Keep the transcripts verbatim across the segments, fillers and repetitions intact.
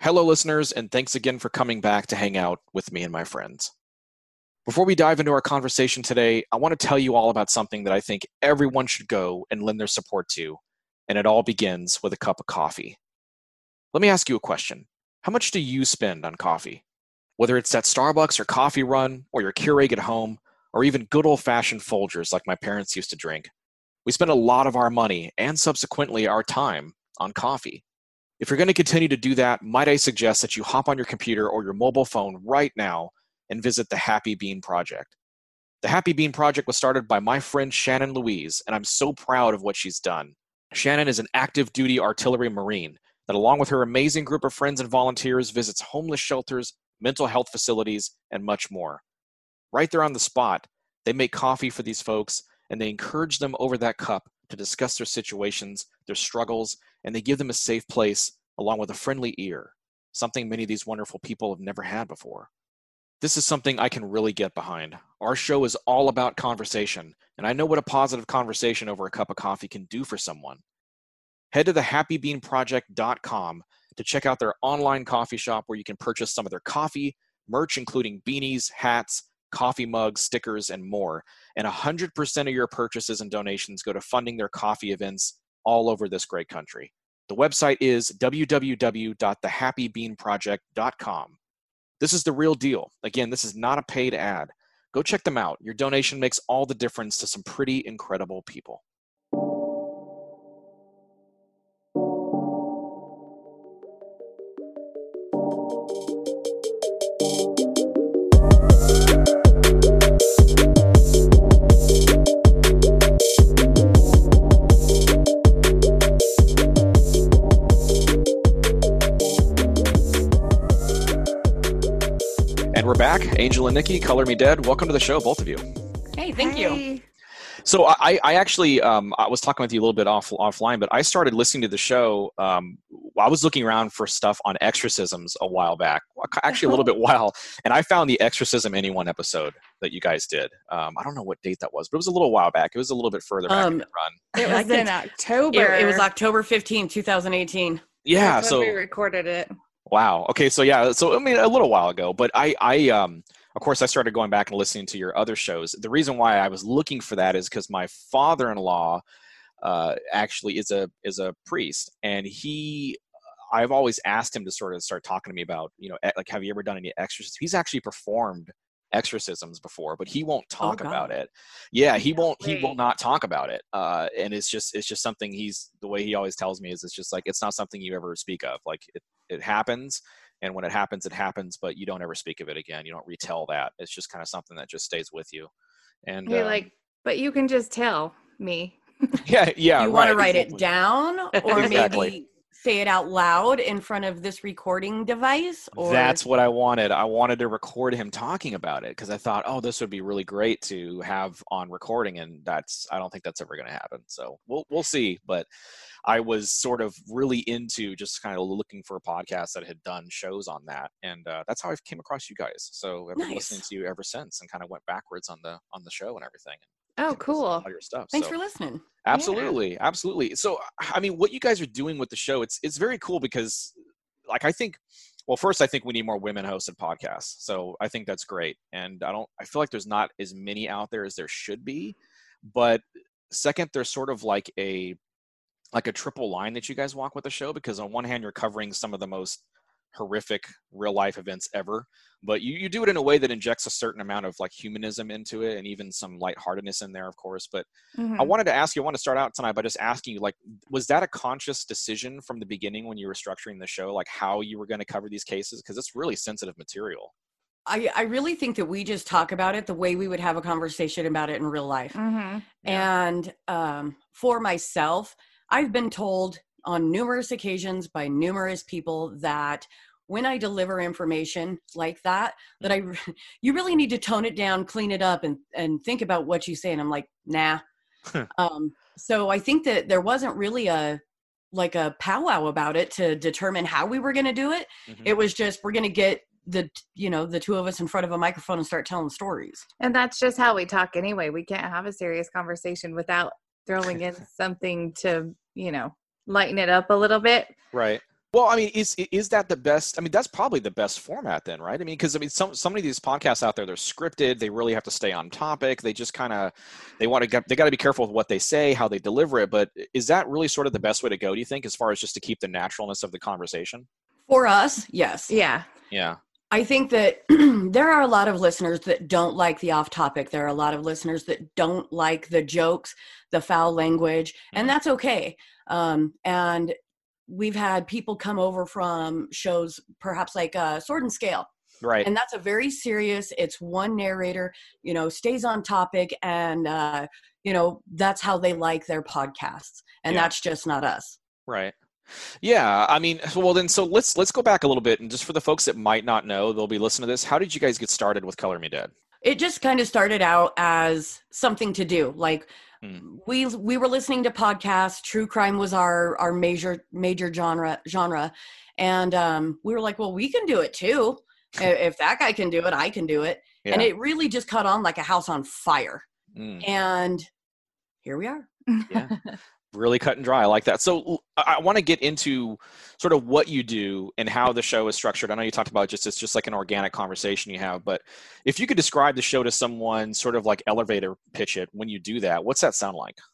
Hello, listeners, and thanks again for coming back to hang out with me and my friends. Before we dive into our conversation today, I want to tell you all about something that I think everyone should go and lend their support to, and it all begins with a cup of coffee. Let me ask you a question. How much do you spend on coffee? Whether it's that Starbucks or coffee run, or your Keurig at home, or even good old-fashioned Folgers like my parents used to drink, we spend a lot of our money and subsequently our time on coffee. If you're going to continue to do that, might I suggest that you hop on your computer or your mobile phone right now and visit the Happy Bean Project. The Happy Bean Project was started by my friend Shannon Louise, and I'm so proud of what she's done. Shannon is an active duty artillery Marine that, along with her amazing group of friends and volunteers, visits homeless shelters, mental health facilities, and much more. Right there on the spot, they make coffee for these folks, and they encourage them over that cup to discuss their situations, their struggles, and they give them a safe place along with a friendly ear, something many of these wonderful people have never had before. This is something I can really get behind. Our show is all about conversation, and I know what a positive conversation over a cup of coffee can do for someone. Head to the happy bean project dot com to check out their online coffee shop where you can purchase some of their coffee, merch including beanies, hats, coffee mugs, stickers, and more. And one hundred percent of your purchases and donations go to funding their coffee events all over this great country. The website is w w w dot the happy bean project dot com. This is the real deal. Again, this is not a paid ad. Go check them out. Your donation makes all the difference to some pretty incredible people. And we're back. Angel and Nikki, Color Me Dead. Welcome to the show, both of you. Hey, thank Hey. you. So I, I actually, um, I was talking with you a little bit off offline, but I started listening to the show. Um, I was looking around for stuff on exorcisms a while back, actually a little bit while, and I found the Exorcism Anyone episode that you guys did. Um, I don't know what date that was, but it was a little while back. It was a little bit further back Um, in the run. It I was could- in October. It, it was October fifteenth, twenty eighteen. Yeah. That's So when we recorded it. wow. Okay. So yeah. So I mean, a little while ago, but I, I, um, of course, I started going back and listening to your other shows. The reason why I was looking for that is because my father-in-law uh, actually is a is a priest, and he, I've always asked him to sort of start talking to me about, you know, like, have you ever done any exorcisms? He's actually performed exorcisms before, but he won't talk Oh, about God. it. Yeah, he won't. He will Wait. not talk about it. Uh, and it's just it's just something he's the way he always tells me is it's just like it's not something you ever speak of. Like it it happens. And when it happens, it happens, but you don't ever speak of it again. You don't retell that. It's just kind of something that just stays with you. And You're um, like, but you can just tell me. yeah, yeah, you want to right, write exactly. it down or Exactly. maybe say it out loud in front of this recording device? Or That's what I wanted. I wanted to record him talking about it because I thought, oh, this would be really great to have on recording, and that's I don't think that's ever going to happen. So we'll we'll see. But I was sort of really into just kind of looking for a podcast that had done shows on that, and uh, that's how I came across you guys. So I've been Nice. listening to you ever since, and kind of went backwards on the on the show and everything. Oh, And listened to cool. all your stuff. Thanks so. for listening. Absolutely, absolutely. So, I mean, what you guys are doing with the show, it's it's very cool because, like, I think, well, first, I think we need more women-hosted podcasts. So, I think that's great, and I don't, I feel like there's not as many out there as there should be. But second, there's sort of like a like a triple line that you guys walk with the show because on one hand, you're covering some of the most horrific real life events ever, but you, you do it in a way that injects a certain amount of like humanism into it and even some lightheartedness in there, of course. But Mhm. I wanted to ask you, I want to start out tonight by just asking you, like, was that a conscious decision from the beginning when you were structuring the show, like how you were going to cover these cases? Because it's really sensitive material. I, I really think that we just talk about it the way we would have a conversation about it in real life. Mhm. And um, for myself, I've been told on numerous occasions by numerous people that when I deliver information like that, that I, you really need to tone it down, clean it up, and and think about what you say. And I'm like, nah. um, so I think that there wasn't really a like a powwow about it to determine how we were going to do it. Mhm. It was just we're going to get the you know the two of us in front of a microphone and start telling stories. And that's just how we talk anyway. We can't have a serious conversation without throwing in something to, you know, lighten it up a little bit. Right. Well, I mean, is is that the best? I mean, that's probably the best format then, right? I mean, because I mean, some so many of these podcasts out there, they're scripted. They really have to stay on topic. They just kind of they want to get they got to be careful with what they say, how they deliver it. But is that really sort of the best way to go? Do you think, as far as just to keep the naturalness of the conversation? For us, yes. Yeah. Yeah. I think that there are a lot of listeners that don't like the off topic. There are a lot of listeners that don't like the jokes, the foul language, and that's okay. Um, and we've had people come over from shows, perhaps like uh, Sword and Scale. Right. And that's a very serious, it's one narrator, you know, stays on topic. And, uh, you know, that's how they like their podcasts. And Yeah. that's just not us. Right. Yeah. I mean, well then, so let's, let's go back a little bit. And just for the folks that might not know, they'll be listening to this. How did you guys get started with Color Me Dead? It just kind of started out as something to do. Like Hmm. we, we were listening to podcasts. True crime was our, our major, major genre genre. And um, we were like, well, we can do it too. If that guy can do it, I can do it. Yeah. And it really just caught on like a house on fire. Mm. And here we are. Yeah. Really cut and dry. I like that. So I, I want to get into sort of what you do and how the show is structured. I know you talked about just it's just like an organic conversation you have, but if you could describe the show to someone, sort of like elevator pitch it when you do that, what's that sound like?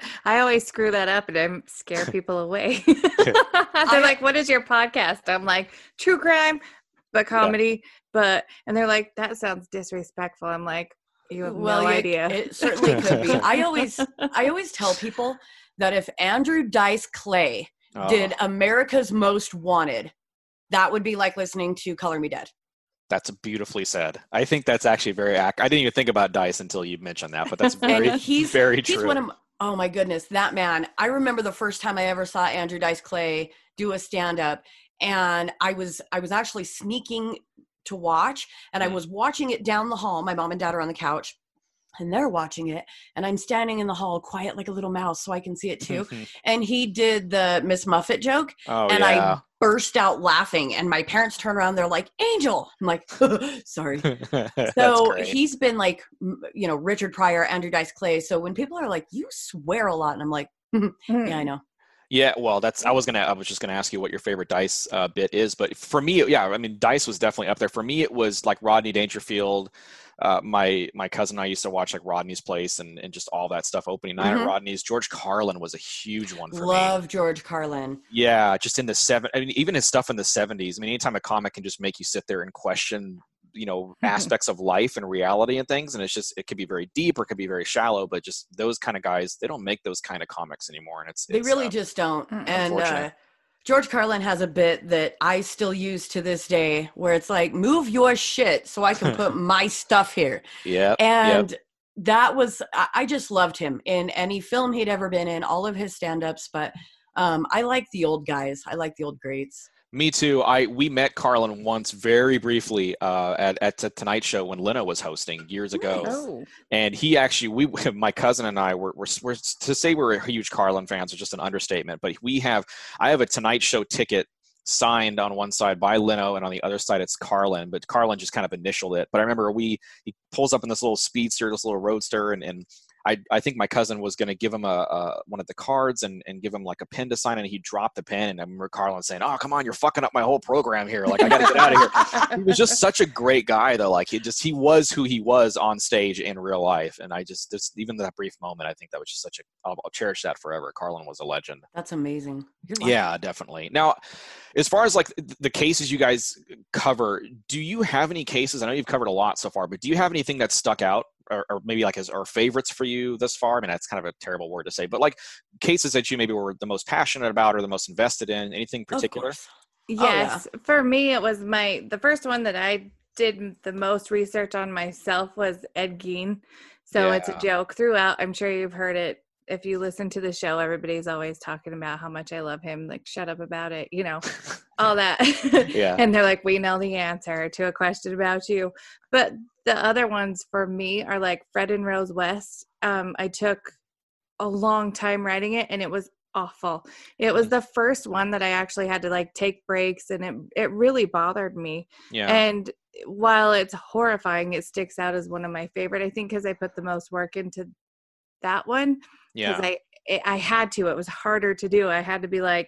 I always screw that up and I scare people away. They're I- like, what is your podcast? I'm like, true crime, but comedy. But, and they're like, that sounds disrespectful. I'm like, you have Well, no you- idea. It certainly could be. I always, I always tell people that if Andrew Dice Clay Oh, did America's Most Wanted, that would be like listening to Color Me Dead. that's beautifully said. I think that's actually very ac- I didn't even think about Dice until you mentioned that, but that's very, And he's very he's true. one of my, oh my goodness, that man. I remember the first time I ever saw Andrew Dice Clay do a stand-up, and I was I was actually sneaking to watch, and I Mm. was watching it down the hall. My mom and dad are on the couch, and they're watching it, and I'm standing in the hall quiet like a little mouse so I can see it too. And he did the Miss Muffet joke, Oh, and yeah. I burst out laughing, and my parents turn around, they're like, Angel. I'm like, sorry. That's So great. he's been like, m- you know, Richard Pryor, Andrew Dice Clay. So when people are like, you swear a lot, and I'm like, yeah, I know. Yeah, well, that's I was gonna I was just gonna ask you what your favorite Dice uh, bit is, but for me, yeah, I mean, Dice was definitely up there. For me, it was like Rodney Dangerfield. Uh, my my cousin and I used to watch like Rodney's Place and, and just all that stuff. Opening night Mhm. at Rodney's. George Carlin was a huge one for me. Love George Carlin. Yeah, just in the seven. I mean, even his stuff in the seventies. I mean, anytime a comic can just make you sit there and question, you know, aspects of life and reality and things, and it's just it could be very deep or it could be very shallow. But just those kind of guys, they don't make those kind of comics anymore, and it's, They it's really uh, just don't. Mm, And uh, unfortunate. George Carlin has a bit that I still use to this day where it's like, move your shit so I can put my stuff here. yeah, And that was, I I just loved him in any film he'd ever been in, all of his stand-ups. But um, I like the old guys. I like the old greats. Me too. I we met Carlin once very briefly uh, at at the Tonight Show when Leno was hosting years ago, Nice. Oh. and he actually we my cousin and I were, were, were to say we're huge Carlin fans is just an understatement. But we have I have a Tonight Show ticket signed on one side by Leno and on the other side it's Carlin, but Carlin just kind of initialed it. But I remember we he pulls up in this little speedster, this little roadster, and and. I, I think my cousin was going to give him a, a one of the cards and, and give him like a pen to sign, and he dropped the pen. And I remember Carlin saying, "Oh, come on, you're fucking up my whole program here. Like, I got to get out of here." He was just such a great guy, though. Like, he just he was who he was on stage in real life, and I just just even that brief moment, I think that was just such a I'll, I'll cherish that forever. Carlin was a legend. That's amazing. You're lucky. Yeah, definitely. Now, as far as like th- the cases you guys cover, do you have any cases? I know you've covered a lot so far, but do you have anything that stuck out? Or, or maybe like as or favorites for you thus far? I mean, that's kind of a terrible word to say, but like cases that you maybe were the most passionate about or the most invested in, anything Of particular? course. Yes. For me, it was my, the first one that I did the most research on myself was Ed Gein. So it's a Yeah. joke throughout. I'm sure you've heard it. If you listen to the show, everybody's always talking about how much I love him. Like, shut up about it, you know, all that. Yeah. And they're like, we know the answer to a question about you. But the other ones for me are like Fred and Rose West. Um, I took a long time writing it and it was awful. It was the first one that I actually had to like take breaks, and it, it really bothered me. Yeah. And while it's horrifying, it sticks out as one of my favorite, I think, because I put the most work into that one. Yeah. Because I, it, I had to. It was harder to do. I had to be like,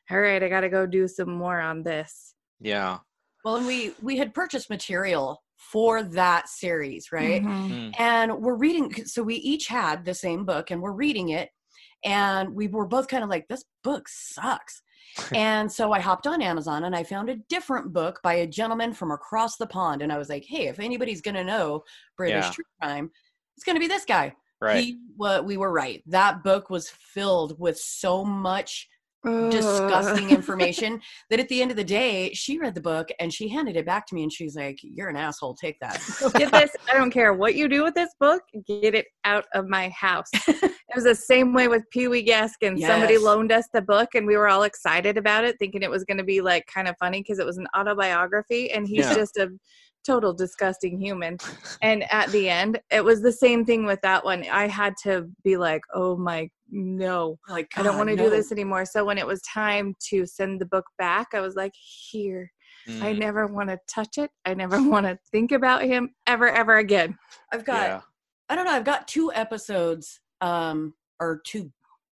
all right, I got to go do some more on this. Yeah. Well, and we we had purchased material for that series, right? Mhm. Mm. And we're reading, so we each had the same book and we're reading it. And we were both kind of like, this book sucks. And so I hopped on Amazon and I found a different book by a gentleman from across the pond. And I was like, hey, if anybody's going to know British Yeah. true crime, it's going to be this guy. Right. He, well, we were right. That book was filled with so much Ugh. disgusting information that at the end of the day, she read the book and she handed it back to me and she's like, you're an asshole. Take that. Get this. I don't care what you do with this book. Get it out of my house. It was the same way with Pee Wee Gaskin. Yes. Somebody loaned us the book and we were all excited about it, thinking it was going to be like kind of funny because it was an autobiography and he's Yeah. just a total disgusting human. And at the end, it was the same thing with that one. I had to be like, oh my, no, Like, I don't God, want to no. do this anymore. So when it was time to send the book back, I was like, here. Mm. I never want to touch it. I never want to think about him ever, ever again. I've got, Yeah. I don't know, I've got two episodes, um, or two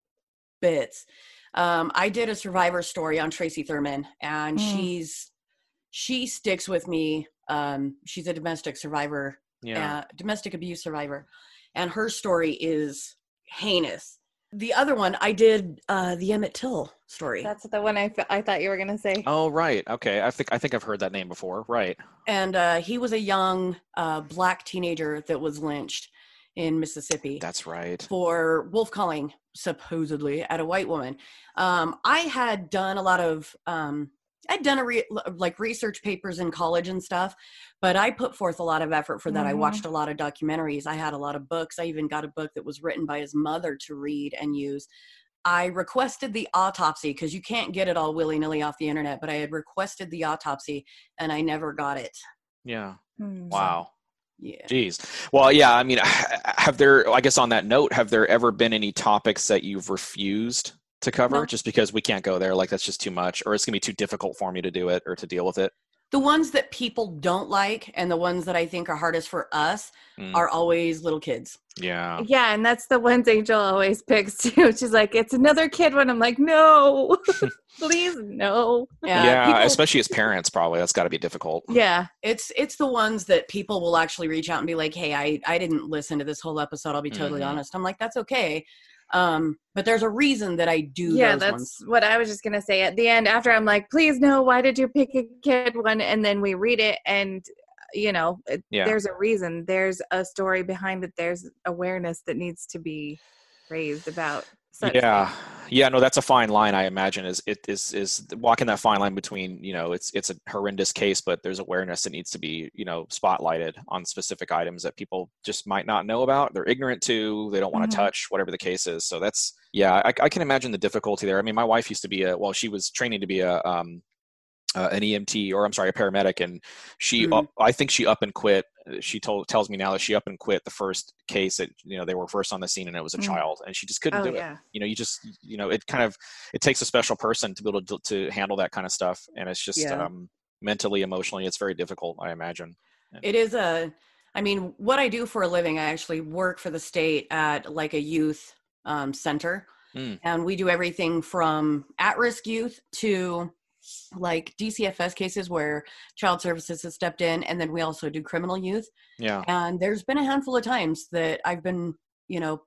bits. Um, I did a survivor story on Tracy Thurman, and Mm. she's, she sticks with me. Um, she's a domestic survivor, Yeah. uh, domestic abuse survivor, and her story is heinous. The other one, I did uh, the Emmett Till story. That's the one I, th- I thought you were going to say. Oh, right. Okay. I think I think I've heard that name before. Right. And uh, he was a young uh, black teenager that was lynched in Mississippi. That's right. For wolf calling, supposedly, at a white woman. Um, I had done a lot of, um, I'd done a re- like research papers in college and stuff, but I put forth a lot of effort for that. I Mhm. watched a lot of documentaries. I had a lot of books. I even got a book that was written by his mother to read and use. I requested the autopsy because you can't get it all willy-nilly off the internet, but I had requested the autopsy and I never got it. Yeah. Hmm. Wow. Yeah. Jeez. Well, yeah. I mean, have there? I guess on that note, have there ever been any topics that you've refused to cover No. just because we can't go there? Like that's just too much, or it's gonna be too difficult for me to do it or to deal with it. The ones that people don't like and the ones that I think are hardest for us Mm. are always little kids. Yeah. Yeah, and that's the ones Angel always picks too. She's like, it's another kid one. I'm like, no, please, no. Yeah. people- Especially as parents, probably that's got to be difficult. Yeah. It's it's the ones that people will actually reach out and be like, hey, I, I didn't listen to this whole episode. I'll be totally Mhm. honest. I'm like, that's okay. Um, but there's a reason that I do Yeah, those that's ones. what I was just going to say at the end after I'm like, please, no, why did you pick a kid one? And then we read it and, you know, it, Yeah. there's a reason. There's a story behind it. There's awareness that needs to be raised about such Yeah. things. Yeah. No, that's a fine line. I imagine is it is is walking that fine line between, you know, it's it's a horrendous case, but there's awareness that needs to be, you know, spotlighted on specific items that people just might not know about. They're ignorant to. They don't want to Mhm. touch, whatever the case is. So that's yeah. I, I can imagine the difficulty there. I mean, my wife used to be a well, she was training to be a um, uh, an E M T or I'm sorry, a paramedic, and she Mhm. up, I think she up and quit. She told tells me now that she up and quit the first case that you know they were first on the scene and it was a Mm. child and she just couldn't Oh, do it. yeah. You know, you just you know it kind of it takes a special person to be able to to handle that kind of stuff, and it's just Yeah. um, mentally, emotionally, it's very difficult. I imagine. It is a, I mean, what I do for a living, I actually work for the state at like a youth um, center. Mm. And we do everything from at-risk youth to like D C F S cases where child services has stepped in. And then we also do criminal youth. Yeah. And there's been a handful of times that I've been, you know,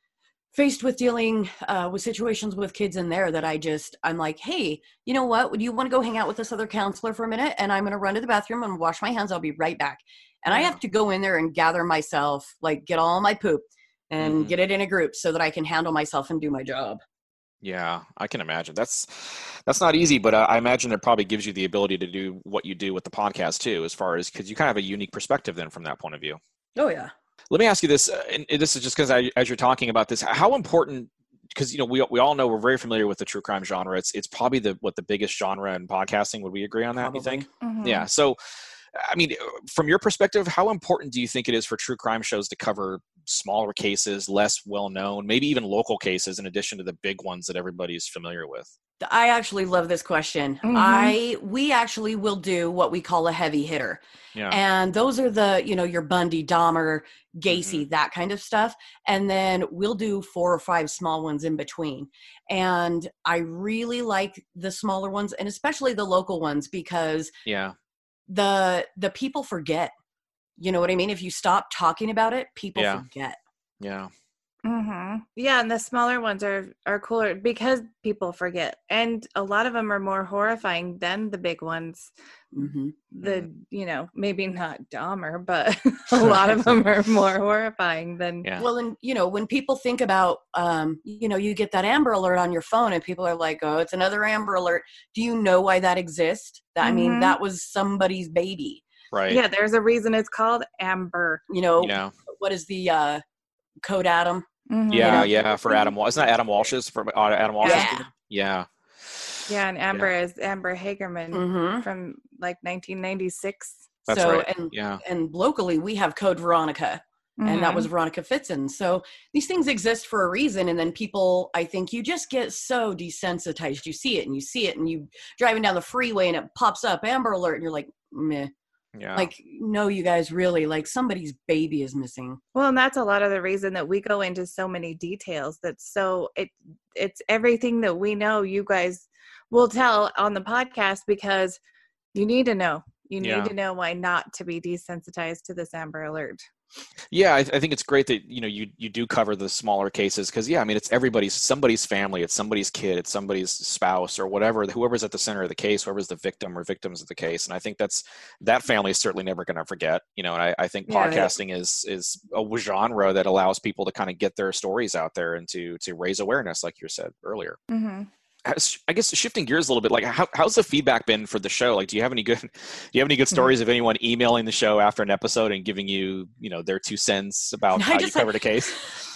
faced with dealing uh, with situations with kids in there that I just, I'm like, hey, you know what? Would you want to go hang out with this other counselor for a minute? And I'm going to run to the bathroom and wash my hands. I'll be right back. And I Yeah. have to go in there and gather myself, like get all my poop and Mhm. get it in a group so that I can handle myself and do my job. Yeah, I can imagine. That's that's not easy, but uh, I imagine it probably gives you the ability to do what you do with the podcast too, as far as because you kind of have a unique perspective then from that point of view. Oh, yeah. Let me ask you this, uh, and this is just because as you're talking about this, how important? Because you know we we all know we're very familiar with the true crime genre. It's it's probably the what the biggest genre in podcasting. Would we agree on that? Probably. You think? Mhm. Yeah. So, I mean, from your perspective, how important do you think it is for true crime shows to cover smaller cases, less well known, maybe even local cases, in addition to the big ones that everybody's familiar with? I actually love this question. Mhm. I we actually will do what we call a heavy hitter. Yeah. And those are the, you know, your Bundy, Dahmer, Gacy, Mhm. that kind of stuff. And then we'll do four or five small ones in between. And I really like the smaller ones, and especially the local ones, because Yeah. the the people forget. You know what I mean? If you stop talking about it, people Yeah. forget. Yeah. Mm-hmm. Yeah, and the smaller ones are are cooler because people forget, and a lot of them are more horrifying than the big ones. Hmm. The you know maybe not Dahmer, but a lot of them are more horrifying than. Yeah. Well, and you know, when people think about, um, you know, you get that Amber Alert on your phone, and people are like, "Oh, it's another Amber Alert." Do you know why that exists? That I mean, Mhm. that was somebody's baby. Right. Yeah, there's a reason it's called Amber. You know, Yeah. what is the uh, Code Adam? Mhm. Yeah. know? Yeah. For Adam Walsh. Isn't that Adam Walsh's? For uh, Adam Walsh's Yeah. kid? Yeah. Yeah, and Amber is Amber Hagerman Hmm. from like nineteen ninety-six. That's so, right. And Yeah. and locally we have Code Veronica. And that was Mhm. Veronica Fitzen. So these things exist for a reason. And then people, I think you just get so desensitized. You see it and you see it and you driving down the freeway and it pops up Amber Alert and you're like, meh. Yeah. Like, no, you guys really, like somebody's baby is missing. Well, and that's a lot of the reason that we go into so many details. That's so it it's everything that we know you guys will tell on the podcast because you need to know. You need Yeah. to know why not to be desensitized to this Amber Alert. Yeah, I, I think it's great that you know you you do cover the smaller cases because yeah, I mean it's everybody's somebody's family, it's somebody's kid, it's somebody's spouse or whatever, whoever's at the center of the case, whoever's the victim or victims of the case, and I think that's that family is certainly never going to forget. You know, and I, I think Yeah. podcasting is is a genre that allows people to kind of get their stories out there and to to raise awareness, like you said earlier. Mm-hmm. I guess shifting gears a little bit, like how, how's the feedback been for the show? Like, do you have any good, do you have any good stories of anyone emailing the show after an episode and giving you, you know, their two cents about I how you just- covered a case?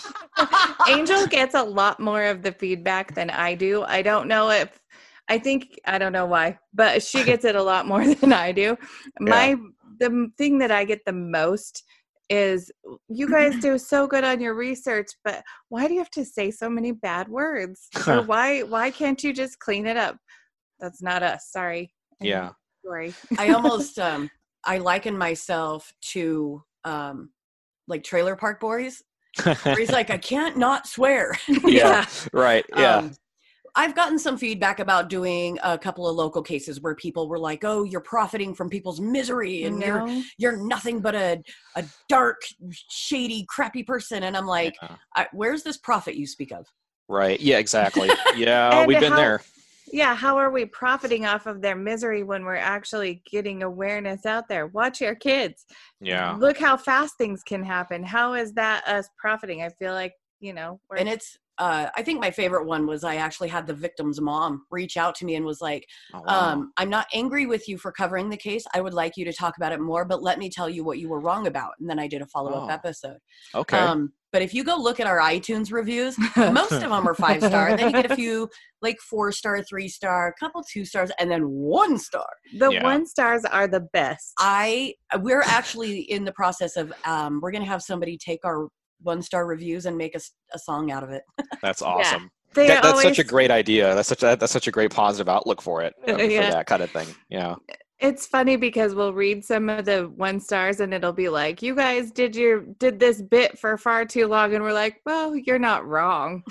Angel gets a lot more of the feedback than I do. I don't know if, I think, I don't know why, but she gets it a lot more than I do. My, the thing that I get the most is you guys do so good on your research, but why do you have to say so many bad words? Or why, why can't you just clean it up? That's not us. Sorry. Yeah. Sorry. I almost, um, I liken myself to, um, like Trailer Park Boys, where he's like, I can't not swear. Yeah. Right. Yeah. Um, I've gotten some feedback about doing a couple of local cases where people were like, "Oh, you're profiting from people's misery, and you're No. you're nothing but a a dark, shady, crappy person." And I'm like, Yeah. I, "Where's this profit you speak of?" Right. Yeah, exactly. Yeah. And We've been how- there. Yeah, how are we profiting off of their misery when we're actually getting awareness out there? Watch your kids. Yeah. Look how fast things can happen. How is that us profiting? I feel like, you know, we're, And it's, uh, I think my favorite one was I actually had the victim's mom reach out to me and was like, Oh, wow. um, I'm not angry with you for covering the case. I would like you to talk about it more, but let me tell you what you were wrong about. And then I did a follow-up Oh. episode. Okay. Um, but if you go look at our iTunes reviews, most of them are five star. Then you get a few like four star, three star, a couple two stars, and then one star. the Yeah. one stars are the best. I we're actually in the process of um, we're gonna have somebody take our one star reviews and make a, s- a song out of it. That's awesome. They That, that's always, such a great idea. That's such a, that's such a great positive outlook for it, uh, for Yeah. that kind of thing. Yeah. It's funny because we'll read some of the one stars and it'll be like, you guys did your did this bit for far too long, and we're like, well, you're not wrong.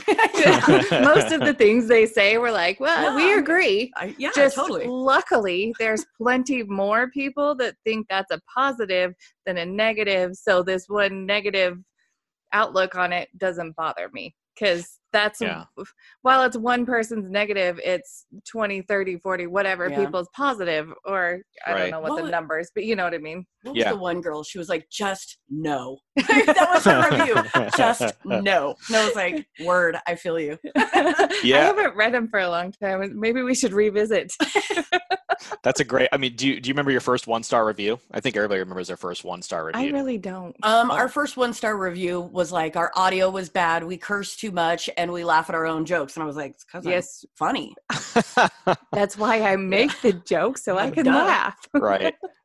Most of the things they say, we're like, well, No, we I'm- agree. I, yeah, Just totally. luckily, there's plenty more people that think that's a positive than a negative. So this one negative outlook on it doesn't bother me because that's Yeah. while it's one person's negative, it's twenty, thirty, forty, whatever Yeah. people's positive, or I Right. don't know what What the would- numbers, but you know what I mean. What was Yeah. the one girl? She was like, just no. That was her review. Just no. And I was like, word, I feel you. I Yeah. haven't read them for a long time. Maybe we should revisit. That's a great. I mean, do you do you remember your first one star review? I think everybody remembers their first one star review. I really don't. Um, Oh. our first one star review was like, our audio was bad, we cursed too much, and we laugh at our own jokes. And I was like, it's because Yes. I'm funny. That's why I make the joke so I can Duh. laugh. Right.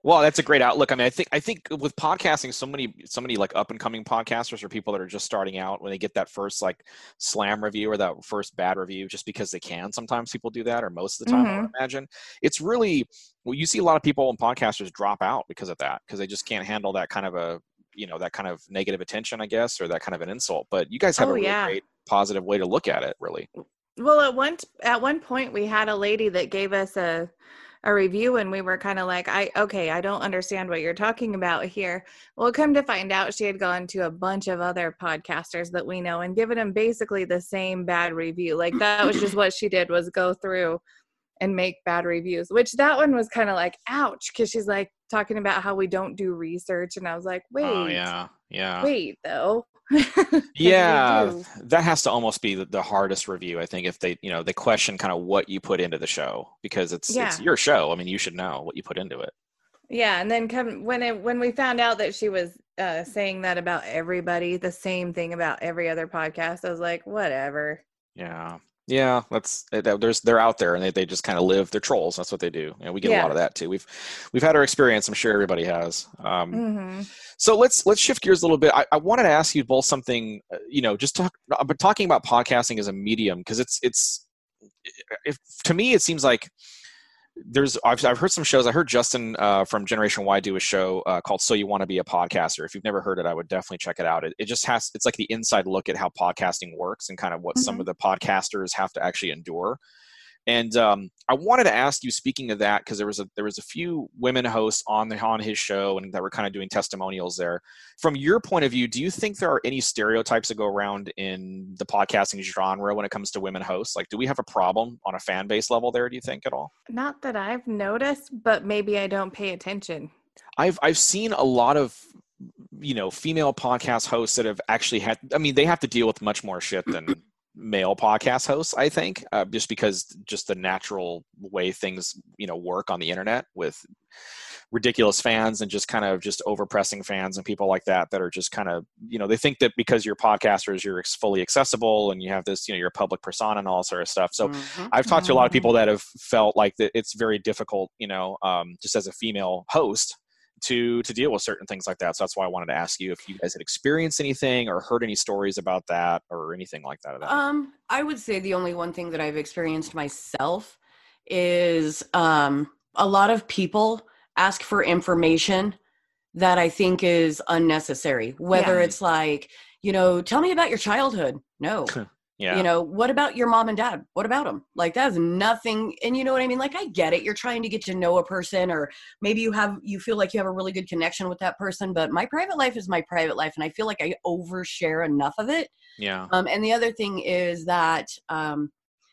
Well, that's a great outlook. I mean, I think I think with podcasting, so many so many like up and coming podcasters or people that are just starting out, when they get that first like slam review or that first bad review, just because they can. Sometimes people do that, or most of the time, I Mm-hmm. would imagine. It's really, well, you see a lot of people and podcasters drop out because of that, because they just can't handle that kind of a, you know, that kind of negative attention, I guess, or that kind of an insult. But you guys have Oh a really yeah. great positive way to look at it, really. Well, at one at one point we had a lady that gave us a a review, and we were kind of like, I okay, I don't understand what you're talking about here. Well, come to find out, she had gone to a bunch of other podcasters that we know and given them basically the same bad review. Like that was just what she did, was go through and make bad reviews, which that one was kind of like, ouch, because she's like talking about how we don't do research, and I was like, wait, Oh yeah, yeah. wait though. 'Cause we Yeah, do. that has to almost be the, the hardest review, I think, if they, you know, they question kind of what you put into the show, because it's it's Yeah. your show. I mean, you should know what you put into it. Yeah, and then come when it when we found out that she was uh, saying that about everybody, the same thing about every other podcast, I was like, whatever. Yeah. Yeah, that's that- there's they're out there, and they, they just kind of live. They're trolls. That's what they do. And we get a lot Yeah. of that too. We've we've had our experience. I'm sure everybody has. Um, hmm So let's let's shift gears a little bit. I, I wanted to ask you both something. uh, You know, just talk, but talking about podcasting as a medium, because it's it's if, to me it seems like there's I've, I've heard some shows. I heard Justin uh, from Generation Y do a show uh, called So You Want to Be a Podcaster. If you've never heard it, I would definitely check it out. It, it just has it's like the inside look at how podcasting works and kind of what some Mhm. of the podcasters have to actually endure. And um, I wanted to ask you, speaking of that, because there was a there was a few women hosts on the on his show, and that were kind of doing testimonials there. From your point of view, do you think there are any stereotypes that go around in the podcasting genre when it comes to women hosts? Like, do we have a problem on a fan base level there, do you think, at all? Not that I've noticed, but maybe I don't pay attention. I've I've seen a lot of, you know, female podcast hosts that have actually had, I mean, they have to deal with much more shit than male podcast hosts, I think, uh, just because just the natural way things, you know, work on the internet with ridiculous fans and just kind of just overpressing fans and people like that, that are just kind of, you know, they think that because you're podcasters, you're ex- fully accessible and you have this, you know, you're a public persona and all sort of stuff. So Mhm. I've talked to a lot of people that have felt like that it's very difficult, you know, um, just as a female host to to deal with certain things like that. So that's why I wanted to ask you if you guys had experienced anything or heard any stories about that or anything like that. Um, I would say the only one thing that I've experienced myself is um, a lot of people ask for information that I think is unnecessary. Whether Yeah. it's like, you know, tell me about your childhood. No. Yeah. You know, what about your mom and dad? What about them? Like, that has nothing. And you know what I mean? Like, I get it. You're trying to get to know a person, or maybe you have, you feel like you have a really good connection with that person, but my private life is my private life. And I feel like I overshare enough of it. Yeah. Um, and the other thing is that um,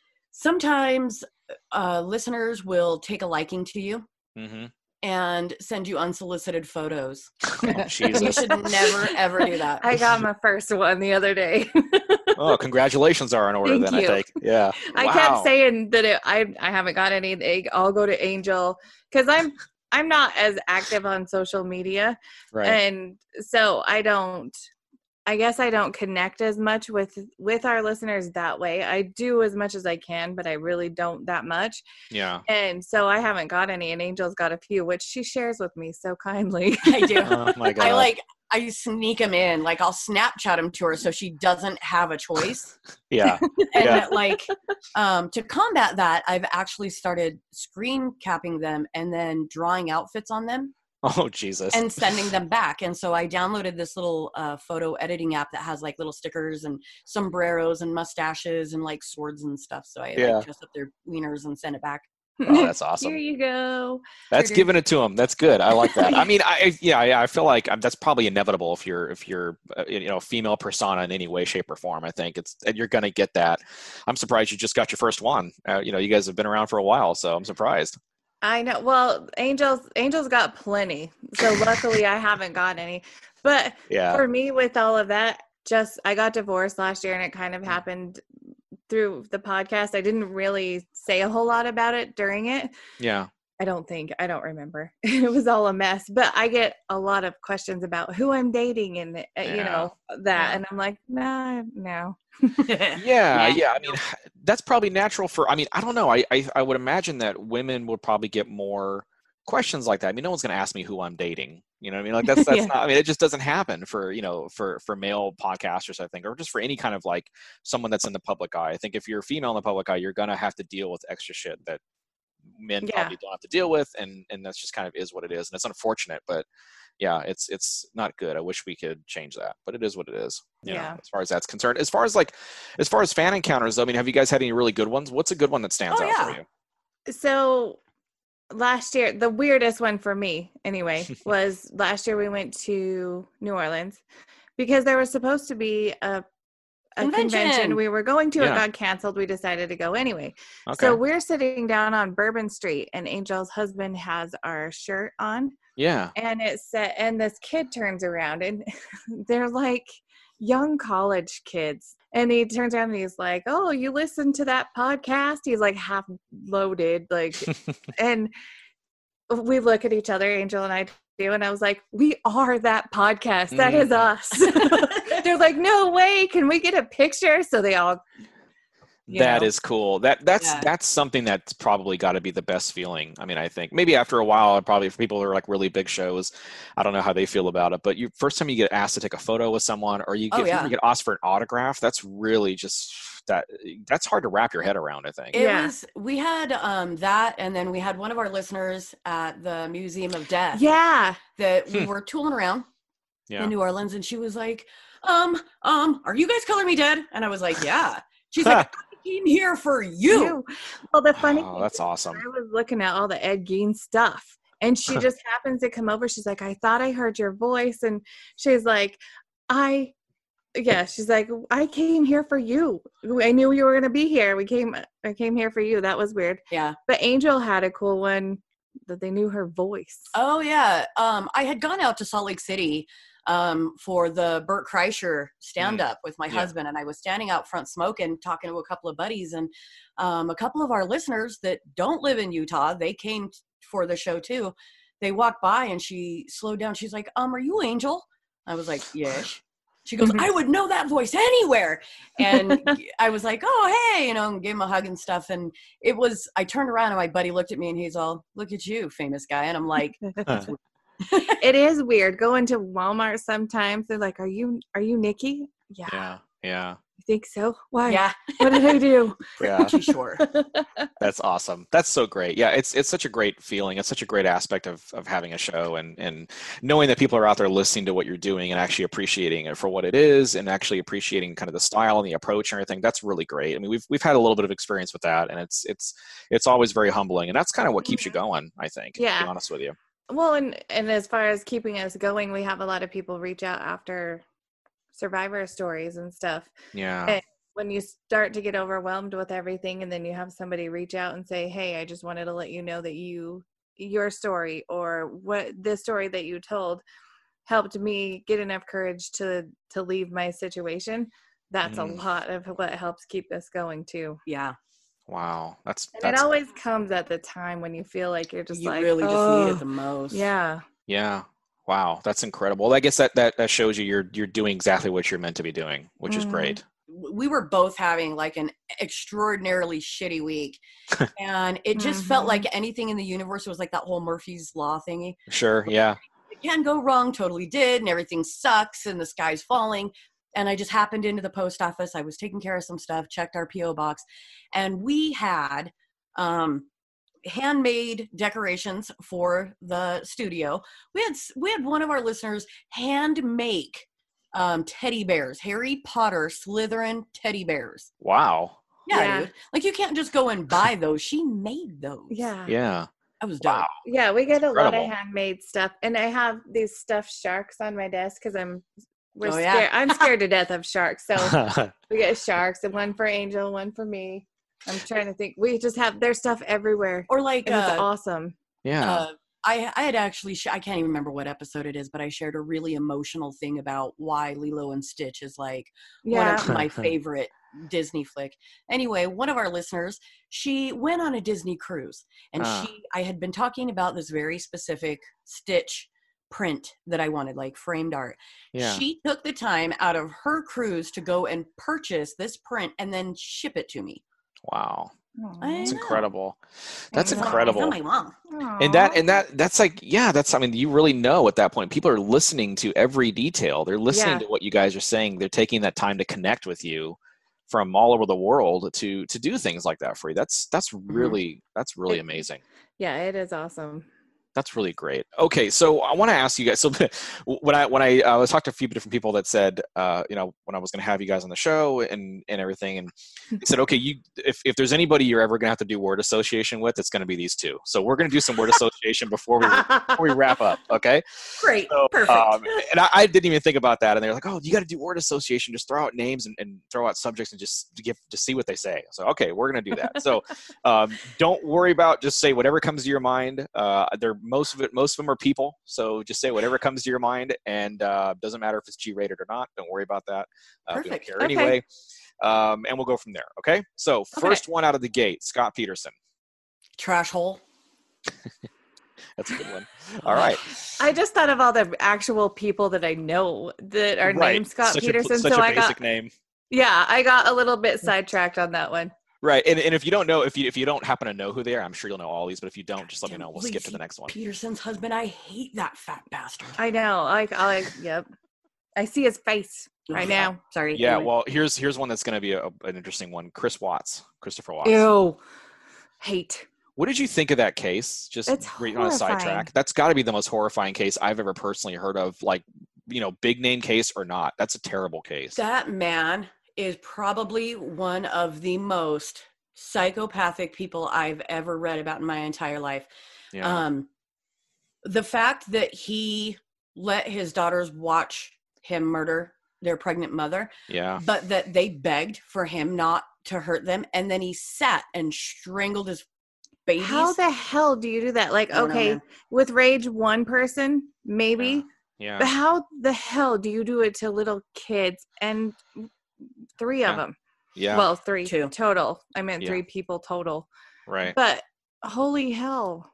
sometimes uh, listeners will take a liking to you Mm-hmm. and send you unsolicited photos. Oh, You Jesus. should never, ever do that. I got my first one the other day. Oh, congratulations are in order Thank then, I you. think. Yeah. I Wow. kept saying that it, I I haven't got anything. I'll go to Angel because I'm I'm not as active on social media, Right. and so I don't. I guess I don't connect as much with with our listeners that way. I do as much as I can, but I really don't that much. Yeah. And so I haven't got any, and Angel's got a few, which she shares with me so kindly. I do. Oh my God. I like, I sneak them in. Like, I'll Snapchat them to her so she doesn't have a choice. Yeah. And Yeah. like, um, to combat that, I've actually started screen capping them and then drawing outfits on them Oh, Jesus. and sending them back. And so I downloaded this little uh, photo editing app that has like little stickers and sombreros and mustaches and like swords and stuff. So I Yeah. like dress up their wieners and send it back. Oh, that's awesome. Here you go. That's Triggered. giving it to him. That's good. I like that. I mean, I yeah, yeah. I feel like um, that's probably inevitable if you're if you're uh, you know female persona in any way, shape, or form. I think it's and you're gonna get that. I'm surprised you just got your first one. Uh, you know, you guys have been around for a while, so I'm surprised. I know. Well, Angel's Angel's got plenty, so luckily I haven't got any. But Yeah. for me, with all of that, just I got divorced last year, and it kind of happened through the podcast. I didn't really say a whole lot about it during it. Yeah. I don't think I don't remember. It was all a mess. But I get a lot of questions about who I'm dating, and uh, you Yeah. know that, Yeah. and I'm like, nah, no. Yeah, Yeah. yeah. I mean, that's probably natural for. I mean, I don't know. I, I I would imagine that women would probably get more questions like that. I mean, no one's going to ask me who I'm dating. You know what I mean? Like that's, that's Yeah. not, I mean, it just doesn't happen for, you know, for, for male podcasters, I think, or just for any kind of like someone that's in the public eye. I think if you're a female in the public eye, you're going to have to deal with extra shit that men Yeah. probably don't have to deal with. And, and that's just kind of is what it is. And it's unfortunate, but yeah, it's, it's not good. I wish we could change that, but it is what it is. You Yeah. know, as far as that's concerned, as far as like, as far as fan encounters, I mean, have you guys had any really good ones? What's a good one that stands Oh, out yeah. for you? So last year, the weirdest one for me anyway, was last year we went to New Orleans because there was supposed to be a, a convention. Convention. We were going to, Yeah. it got canceled. We decided to go anyway. Okay. So we're sitting down on Bourbon Street and Angel's husband has our shirt on Yeah. and it said, and this kid turns around and they're like young college kids. And he turns around and he's like, oh, you listen to that podcast? He's like half loaded, like, and we look at each other, Angel and I do, and I was like, we are that podcast. That is us. They're like, no way. Can we get a picture? So they all, you That know. is cool. That that's Yeah. that's something that's probably got to be the best feeling. I mean, I think maybe after a while, probably for people who are like really big shows, I don't know how they feel about it. But you first time you get asked to take a photo with someone, or you get Oh, yeah. you get asked for an autograph, that's really just that. That's hard to wrap your head around. I think. It Yeah. was, we had um, that, and then we had one of our listeners at the Museum of Death Yeah. that we Hmm. were tooling around Yeah. in New Orleans, and she was like, um, um, are you guys Color Me Dead? And I was like, yeah. She's like, I came here for you. You. Well, the funny Oh, thing that's is, awesome. I was looking at all the Ed Gein stuff and she just happens to come over. She's like, I thought I heard your voice. And she's like, I, yeah, she's like, I came here for you. I knew you were going to be here. We came, I came here for you. That was weird. Yeah. But Angel had a cool one that they knew her voice. Oh, yeah. Um, I had gone out to Salt Lake City um, for the Burt Kreischer stand-up with my Yeah. husband, and I was standing out front smoking, talking to a couple of buddies, and um, a couple of our listeners that don't live in Utah, they came t- for the show too. They walked by, and she slowed down. She's like, um, are you Angel? I was like, yes. She goes, I would know that voice anywhere. And I was like, oh, hey, you know, and gave him a hug and stuff. And it was, I turned around and my buddy looked at me and he's all, look at you, famous guy. And I'm like, It is weird going to Walmart sometimes. They're like, are you, are you Nikki? Yeah. Yeah. Yeah. I think so. Why? yeah, What did I do? Yeah. she's sure. That's awesome. That's so great. Yeah, it's it's such a great feeling. It's such a great aspect of of having a show and and knowing that people are out there listening to what you're doing and actually appreciating it for what it is and actually appreciating kind of the style and the approach and everything. That's really great. I mean, we've we've had a little bit of experience with that, and it's it's it's always very humbling, and that's kind of what keeps you going, I think. To Yeah. be honest with you. Well, and, and as far as keeping us going, we have a lot of people reach out after survivor stories and stuff. Yeah. And when you start to get overwhelmed with everything and then you have somebody reach out and say, hey, I just wanted to let you know that you, your story or what the story that you told helped me get enough courage to, to leave my situation. That's Mm. a lot of what helps keep us going too. Yeah. Wow. That's And that's it always comes at the time when you feel like you're just You like, really just oh, need it the most. yeah. yeah. Wow. That's incredible. Well, I guess that, that that shows you you're you're doing exactly what you're meant to be doing, which is Mhm. great. We were both having like an extraordinarily shitty week. And it just felt Mhm. like anything in the universe was like that whole Murphy's Law thingy. Sure. Yeah. It can go wrong, totally did, and everything sucks and the sky's falling. And I just happened into the post office. I was taking care of some stuff, checked our P O box, and we had um, handmade decorations for the studio. We had we had one of our listeners hand make um, teddy bears, Harry Potter Slytherin teddy bears. Wow. Yeah, Yeah. dude. Like you can't just go and buy those. She made those. Yeah. Yeah. That was dope. Wow. Yeah, we get a lot of Incredible. handmade stuff, and I have these stuffed sharks on my desk because I'm we're Oh, scared. yeah. I'm scared to death of sharks, so we get sharks, and one for Angel, one for me. I'm trying to think. We just have their stuff everywhere, Or like and it's uh, awesome. yeah. uh, I I had actually sh- I can't even remember what episode it is, but I shared a really emotional thing about why Lilo and Stitch is like Yeah, one of my favorite Disney flick. Anyway, one of our listeners, she went on a Disney cruise, and Ah. she I had been talking about this very specific Stitch print that I wanted, like framed art. Yeah. She took the time out of her cruise to go and purchase this print and then ship it to me. Wow. That's know. incredible. That's I know. incredible. It's not my mom. And that, and that, that's like, yeah, that's, I mean, you really know at that point, people are listening to every detail. They're listening Yeah. to what you guys are saying. They're taking that time to connect with you from all over the world to, to do things like that for you. That's, that's really, that's really It- amazing. Yeah, it is awesome. That's really great. Okay, so I want to ask you guys. So when I when I uh, was talking to a few different people that said, uh, you know, when I was going to have you guys on the show and and everything, and they said, okay, you if if there's anybody you're ever going to have to do word association with, it's going to be these two. So we're going to do some word association before we before we wrap up. Okay. Great. So, Perfect. Um, and I, I didn't even think about that. And they're like, oh, you got to do word association. Just throw out names and, and throw out subjects and just to give to see what they say. So okay, we're going to do that. So um, don't worry about. Just say whatever comes to your mind. Uh, they're most of it. Most of them are people. So just say whatever comes to your mind, and uh, doesn't matter if it's G-rated or not. Don't worry about that. Uh, we don't Perfect. care Okay. anyway. Um, and we'll go from there. Okay. So first one out of the gate, Scott Peterson. Trash hole. That's a good one. All right. I just thought of all the actual people that I know that are Right. named Scott such Peterson. A, such so a I basic got name. yeah, I got a little bit sidetracked on that one. Right. And, and if you don't know, if you if you don't happen to know who they are, I'm sure you'll know all these. But if you don't, just let me Damn, know. We'll skip to Lacey the next one. Peterson's husband. I hate that fat bastard. I know. I I yep. I see his face right Ugh, now. Sorry. Yeah. anyway. Well, here's here's one that's going to be a, an interesting one. Chris Watts, Christopher Watts. Ew. Hate. What did you think of that case? Just It's re- on a horrifying. sidetrack. That's got to be the most horrifying case I've ever personally heard of. Like, you know, big name case or not. That's a terrible case. That man is probably one of the most psychopathic people I've ever read about in my entire life. Yeah. Um, the fact that he let his daughters watch him murder their pregnant mother, yeah. but that they begged for him not to hurt them, and then he sat and strangled his babies. How the hell do you do that? Like, I don't know, okay, man. with rage, one person, maybe. Yeah. But how the hell do you do it to little kids and three of Yeah. them? Yeah. Well, three Two. total. I meant Yeah. three people total. right. But holy hell.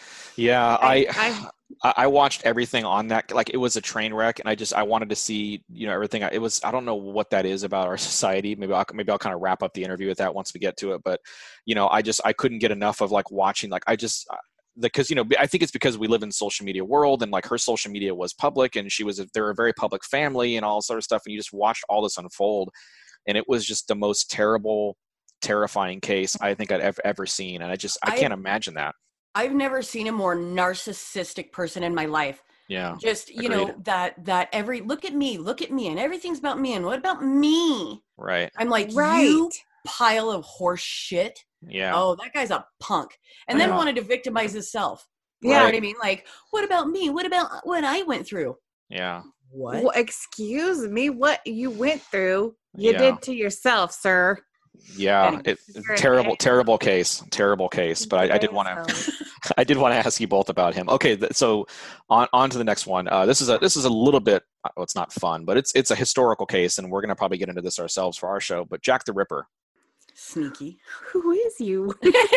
Yeah. I, I- I I watched everything on that. Like, it was a train wreck, and I just I wanted to see, you know, everything. It was, I don't know what that is about our society. Maybe I'll maybe I'll kind of wrap up the interview with that once we get to it. But you know, I just I couldn't get enough of like watching. Like, I just because you know I think it's because we live in social media world, and like her social media was public, and she was a, they're a very public family and all sort of stuff. And you just watched all this unfold, and it was just the most terrible, terrifying case I think I'd ever ever seen. And I just I I- can't imagine that. I've never seen a more narcissistic person in my life. Yeah. Just, you know, Agreed. that that every look at me, look at me, and everything's about me. And what about me? Right. I'm like, Right. you pile of horse shit. Yeah. Oh, that guy's a punk. And I then know. wanted to victimize himself. You Yeah. know what I mean? Like, what about me? What about what I went through? Yeah. What? Well, excuse me, what you went through, you Yeah. did to yourself, sir. Yeah, Anyway, it, you're an terrible, a- terrible case, terrible case. But I, I did want to, I did want to ask you both about him. Okay, th- so on on to the next one. Uh, this is a this is a little bit, well, it's not fun, but it's it's a historical case, and we're gonna probably get into this ourselves for our show. But Jack the Ripper. Sneaky. Who is you?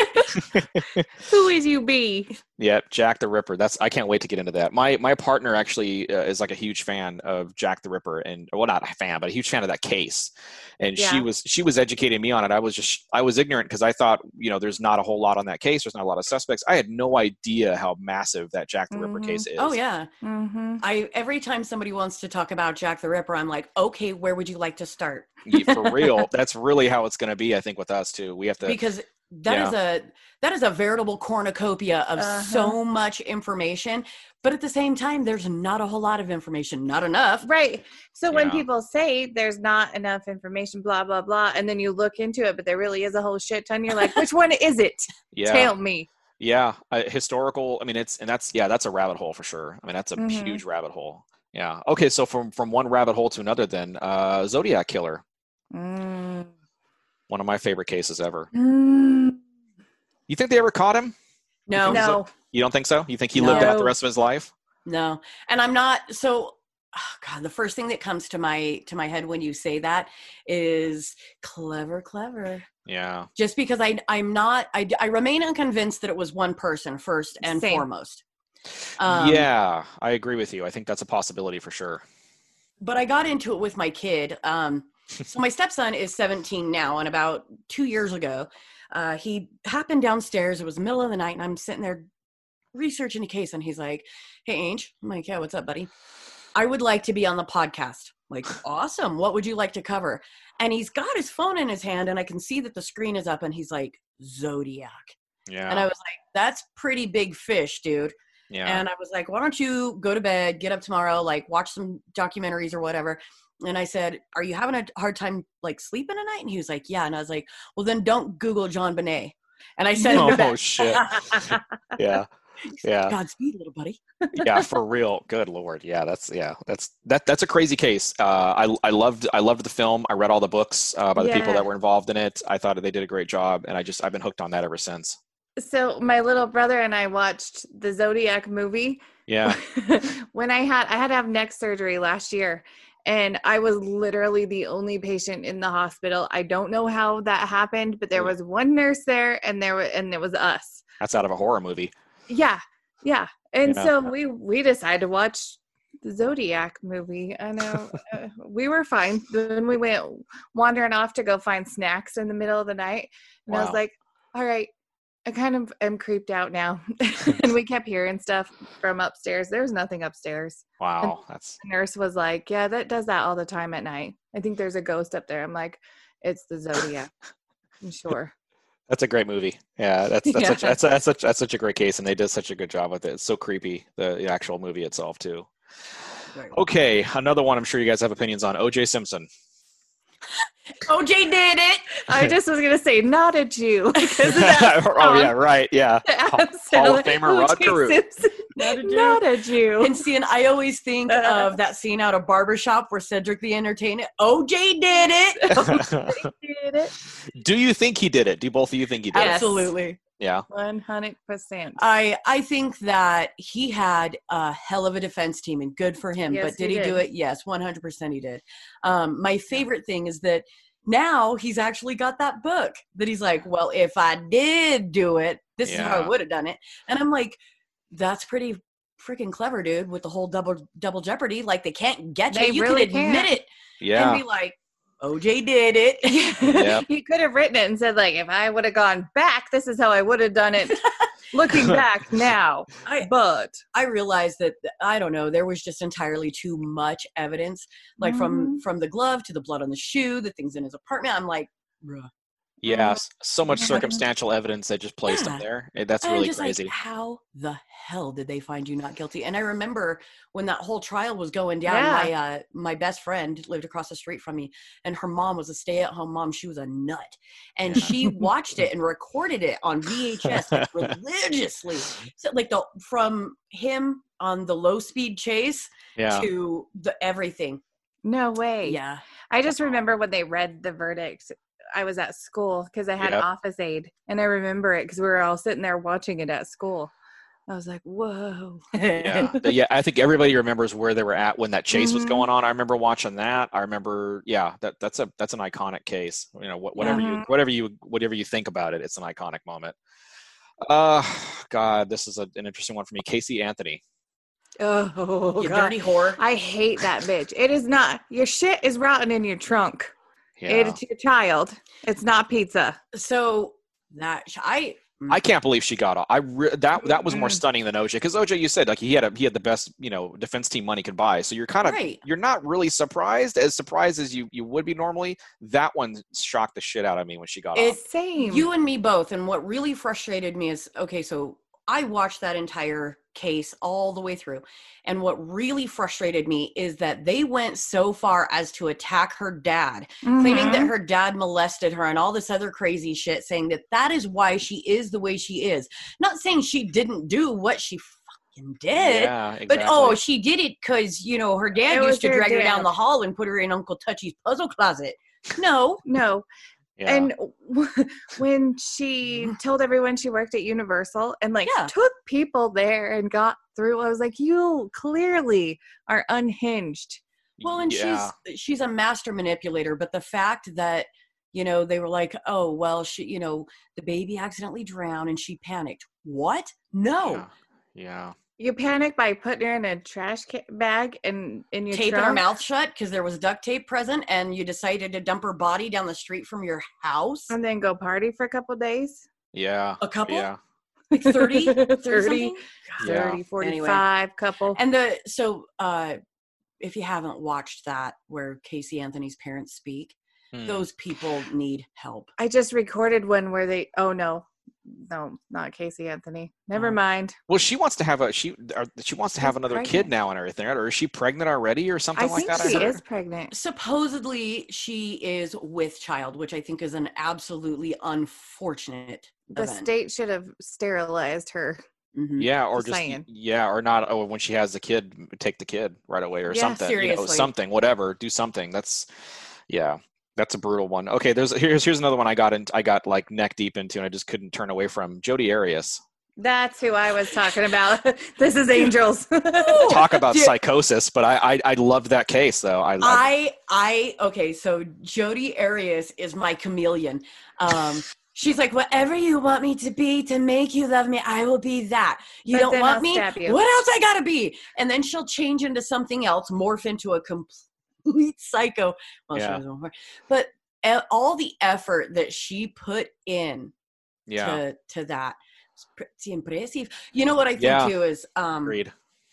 Who is you be? Yeah, Jack the Ripper. That's I can't wait to get into that. My my partner actually uh, is like a huge fan of Jack the Ripper, and well, not a fan, but a huge fan of that case. And she Yeah. was she was educating me on it. I was just I was ignorant because I thought, you know, there's not a whole lot on that case. There's not a lot of suspects. I had no idea how massive that Jack the Ripper Mhm. case is. Oh yeah. Mm-hmm. I every time somebody wants to talk about Jack the Ripper, I'm like, okay, where would you like to start? Yeah, for real. That's really how it's going to be. I think with us too. We have to. Because that is a that is a veritable cornucopia of Uh-huh. so much information, but at the same time, there's not a whole lot of information, not enough. Right. So when Yeah. people say there's not enough information, blah, blah, blah, and then you look into it, but there really is a whole shit ton, you're like, which one is it? yeah. Tell me. Yeah. Uh, historical. I mean, it's and that's yeah, that's a rabbit hole for sure. I mean, that's a Mhm. huge rabbit hole. Yeah. Okay. So from from one rabbit hole to another, then uh, Zodiac Killer. Mm. One of my favorite cases ever. Mm. You think they ever caught him? No, It was No. You don't think so? You think he lived No. out the rest of his life? no. And I'm not so oh God, the first thing that comes to my to my head when you say that is clever, clever. Yeah. Just because I I'm not I, I remain unconvinced that it was one person first and Same. foremost. Um, yeah, I agree with you. I think that's a possibility for sure. But I got into it with my kid. Um, so my stepson is seventeen now, and about two years ago, uh, he happened downstairs. It was the middle of the night, and I'm sitting there researching a case, and he's like, "Hey, Ange." I'm like, "Yeah, what's up, buddy? I would like to be on the podcast." Like, awesome. What would you like to cover? And he's got his phone in his hand, and I can see that the screen is up, and he's like, Zodiac. Yeah. And I was like, that's pretty big fish, dude. Yeah. And I was like, why don't you go to bed, get up tomorrow, like watch some documentaries or whatever. And I said, are you having a hard time like sleeping at night? And he was like, yeah. And I was like, well, then don't Google John Bonet. And I said, oh, shit. Yeah. Yeah. Godspeed, little buddy. Yeah, for real. Good Lord. Yeah, that's yeah, that's that that's a crazy case. Uh, I I loved I loved the film. I read all the books uh, by the Yeah. people that were involved in it. I thought they did a great job, and I just I've been hooked on that ever since. So my little brother and I watched the Zodiac movie. Yeah. when I had I had to have neck surgery last year, and I was literally the only patient in the hospital. I don't know how that happened, but there was one nurse there, and there was, and it was us. That's out of a horror movie. Yeah, yeah. And Yeah. so we we decided to watch the Zodiac movie. I know uh, we were fine. Then we went wandering off to go find snacks in the middle of the night, and I Wow. was like, "All right, I kind of am creeped out now." And we kept hearing stuff from upstairs. There was nothing upstairs. Wow, that's The nurse was like, "Yeah, that does that all the time at night. I think there's a ghost up there." I'm like, "It's the Zodiac." I'm sure. that's a great movie. Yeah, that's that's Yeah. such that's that's such that's such a great case, and they did such a good job with it. It's so creepy, the, the actual movie itself too. Right. Okay, another one. I'm sure you guys have opinions on O J Simpson. O J did it. I just was gonna say, not a Jew. because of that oh yeah, song. right. Yeah. Hall, Hall of Famer Rod Carew. Not a Jew. Not a Jew. And see, and I always think of that scene out of Barbershop where Cedric the Entertainer, O J did it. Did it. Do you think he did it? Do both of you think he did Yes. it? Absolutely. Yeah. one hundred percent. I I think that he had a hell of a defense team, and good for him. Yes, but did he he, do did. it? Yes, one hundred percent he did. Um, my favorite thing is that now he's actually got that book that he's like, well, if I did do it, this is how Yeah. I would have done it. And I'm like, that's pretty freaking clever, dude, with the whole double double jeopardy. Like, they can't get They you. You really can admit can't. it Yeah. and be like, O J did it. Yep. He could have written it and said, like, if I would have gone back, this is how I would have done it. Looking back now. I But I realized that I don't know, there was just entirely too much evidence, like from Mhm. from the glove to the blood on the shoe, the things in his apartment. I'm like, bruh. Yeah. s- So much Yeah. circumstantial evidence that just placed him Yeah. there. Eh, That's And I'm really just crazy. like, how the hell did they find you not guilty? And I remember when that whole trial was going down, Yeah. my uh, my best friend lived across the street from me, and her mom was a stay-at-home mom. She was a nut, and Yeah. she watched it and recorded it on V H S like, religiously. So like the from him on the low-speed chase Yeah. to the everything. no way. Yeah. I just remember when they read the verdict, I was at school because I had Yep. office aid. And I remember it because we were all sitting there watching it at school. I was like, whoa. Yeah. But yeah. I think everybody remembers where they were at when that chase was Mhm. going on. I remember watching that. I remember, yeah, that that's a that's an iconic case. You know, wh- whatever you Mhm. whatever you whatever you think about it, it's an iconic moment. Uh God, this is a, an interesting one for me. Casey Anthony. Oh, You God. dirty whore. I hate that bitch. It is not. Your shit is rotten in your trunk. Yeah. It's your child. It's not pizza. So that I I can't believe she got off. I re- that that was more Mhm. stunning than O J, because O J, you said like he had a he had the best, you know, defense team money could buy. So you're kind of Right. you're not really surprised, as surprised as you you would be normally. That one shocked the shit out of me when she got It- off. Same. You and me both. And what really frustrated me is, okay, so I watched that entire case all the way through. And what really frustrated me is that they went so far as to attack her dad, claiming that Mhm. her dad molested her and all this other crazy shit, saying that that is why she is the way she is. Not saying she didn't do what she fucking did. Yeah, exactly. But oh, she did it because, you know, her dad It was used to her drag her dad. down the hall and put her in Uncle Touchy's puzzle closet. No. No. yeah. And when she told everyone she worked at Universal and like Yeah. took people there and got through, I was like, you clearly are unhinged. Well, and yeah. she's she's a master manipulator, but the fact that, you know, they were like, oh, well, she, you know, the baby accidentally drowned and she panicked. What? No. yeah. Yeah. You panic by putting her in a trash ca- bag and in your taping trunk? her mouth shut because there was duct tape present, and you decided to dump her body down the street from your house. And then go party for a couple days? Yeah. A couple? Yeah. Like thirty? thirty, thirty, something? Yeah. thirty, forty-five couple. And the so uh if you haven't watched that where Casey Anthony's parents speak, Hmm. those people need help. I just recorded one where they, oh no, no, not Casey Anthony. Never Oh. mind. Well, she wants to have a she. Or she wants to have She's another kid pregnant. now and everything, right? Or is she pregnant already, or something I like think that? she I heard. is pregnant. Supposedly she is with child, which I think is an absolutely unfortunate The event. state should have sterilized her. Mhm. Yeah, or Just just saying. yeah, or not. Oh, when she has the kid, take the kid right away, or Yeah, something. You know, seriously. something, whatever. Do something. That's yeah, that's a brutal one. Okay, there's here's here's another one I got in. I got like neck deep into, and I just couldn't turn away from Jodi Arias. That's who I was talking about. This is Angels. Talk about Dude. psychosis, but I I, I loved that case though. I, I I I okay, so Jodi Arias is my chameleon. Um she's like, whatever you want me to be to make you love me, I will be that. You But don't then want I'll me? stab you. What else I gotta be? And then she'll change into something else, morph into a complete psycho. Well, Yeah. she was more, but e- all the effort that she put in yeah, to to that was pretty impressive. You know what I think Yeah. too is um agreed.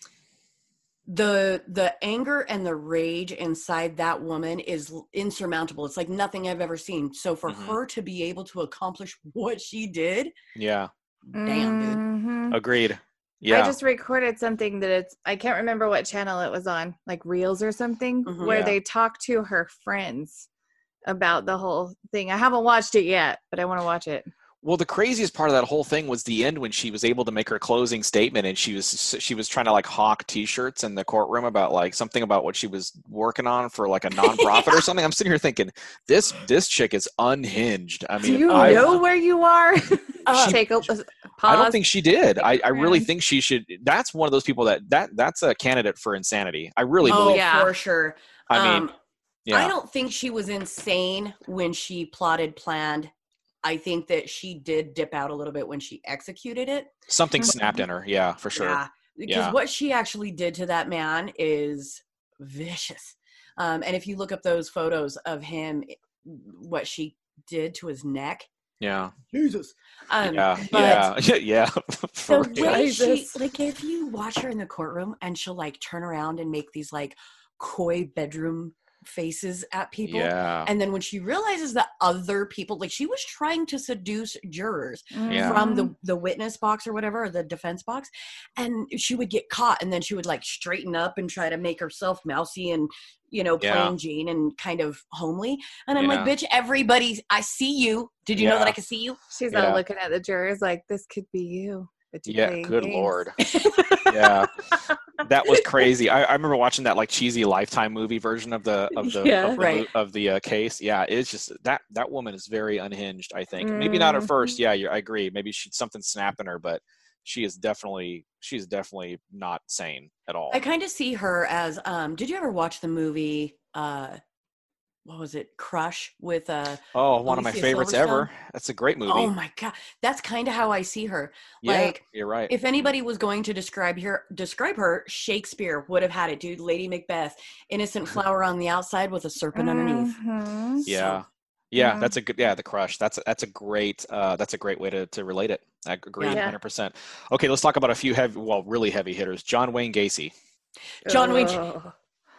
the the anger and the rage inside that woman is l- insurmountable. It's like nothing I've ever seen. So for Mhm. her to be able to accomplish what she did, Yeah, damn, dude. Mhm. agreed. Yeah, I just recorded something that it's, I can't remember what channel it was on, like Reels or something, Mhm. where Yeah. they talk to her friends about the whole thing. I haven't watched it yet, but I want to watch it. Well, the craziest part of that whole thing was the end when she was able to make her closing statement, and she was she was trying to like hawk T-shirts in the courtroom about like something about what she was working on for like a nonprofit or something. I'm sitting here thinking, this this chick is unhinged. I Do mean, you I know where you are? Uh, Take a pause. I don't think she did. I, I really friend. think she should. That's one of those people that that that's a candidate for insanity. I really oh, believe. yeah. for sure. I mean, um, yeah, I don't think she was insane when she plotted, planned. I think that she did dip out a little bit when she executed it. something Mhm. snapped in her. Yeah, for sure. Yeah, because Yeah. what she actually did to that man is vicious. Um, and if you look up those photos of him, what she did to his neck, Yeah, Jesus. Um, yeah, but yeah, yeah. the For real. way she, Jesus. like, if you watch her in the courtroom and she'll like turn around and make these like coy bedroom faces at people. Yeah, And then when she realizes that other people, like she was trying to seduce jurors Yeah. from the, the witness box or whatever, or the defense box, and she would get caught, and then she would like straighten up and try to make herself mousy and, you know, plain Yeah. Jane and kind of homely. And I'm Yeah. like, bitch, everybody, I see you. Did you know that Yeah. I could see you? She's Yeah. all looking at the jurors like, this could be you. But you're yeah. playing Good games. lord. Yeah, that was crazy. I, I remember watching that like cheesy Lifetime movie version of the of the Yeah. of the, Right. of the uh, case. Yeah, it's just that that woman is very unhinged. I think maybe not at first. Yeah, you're, I agree. Maybe she something snapped in her, but she is definitely she's definitely not sane at all. I kind of see her as, um, did you ever watch the movie, uh, what was it, Crush with uh Oh, one of my Alicia favorites Silverstone? ever. That's a great movie. Oh my god, that's kind of how I see her. yeah, Like, you're right. if anybody was going to describe her, describe her, Shakespeare would have had it, dude. Lady Macbeth, innocent flower on the outside with a serpent underneath. Mhm. Yeah. So- Yeah, Mhm. that's a good. Yeah, the crush. That's a, that's a great. Uh, that's a great way to, to relate it. I agree, Yeah. hundred percent. Okay, let's talk about a few heavy, well, really heavy hitters. John Wayne Gacy. John Wayne- Ugh.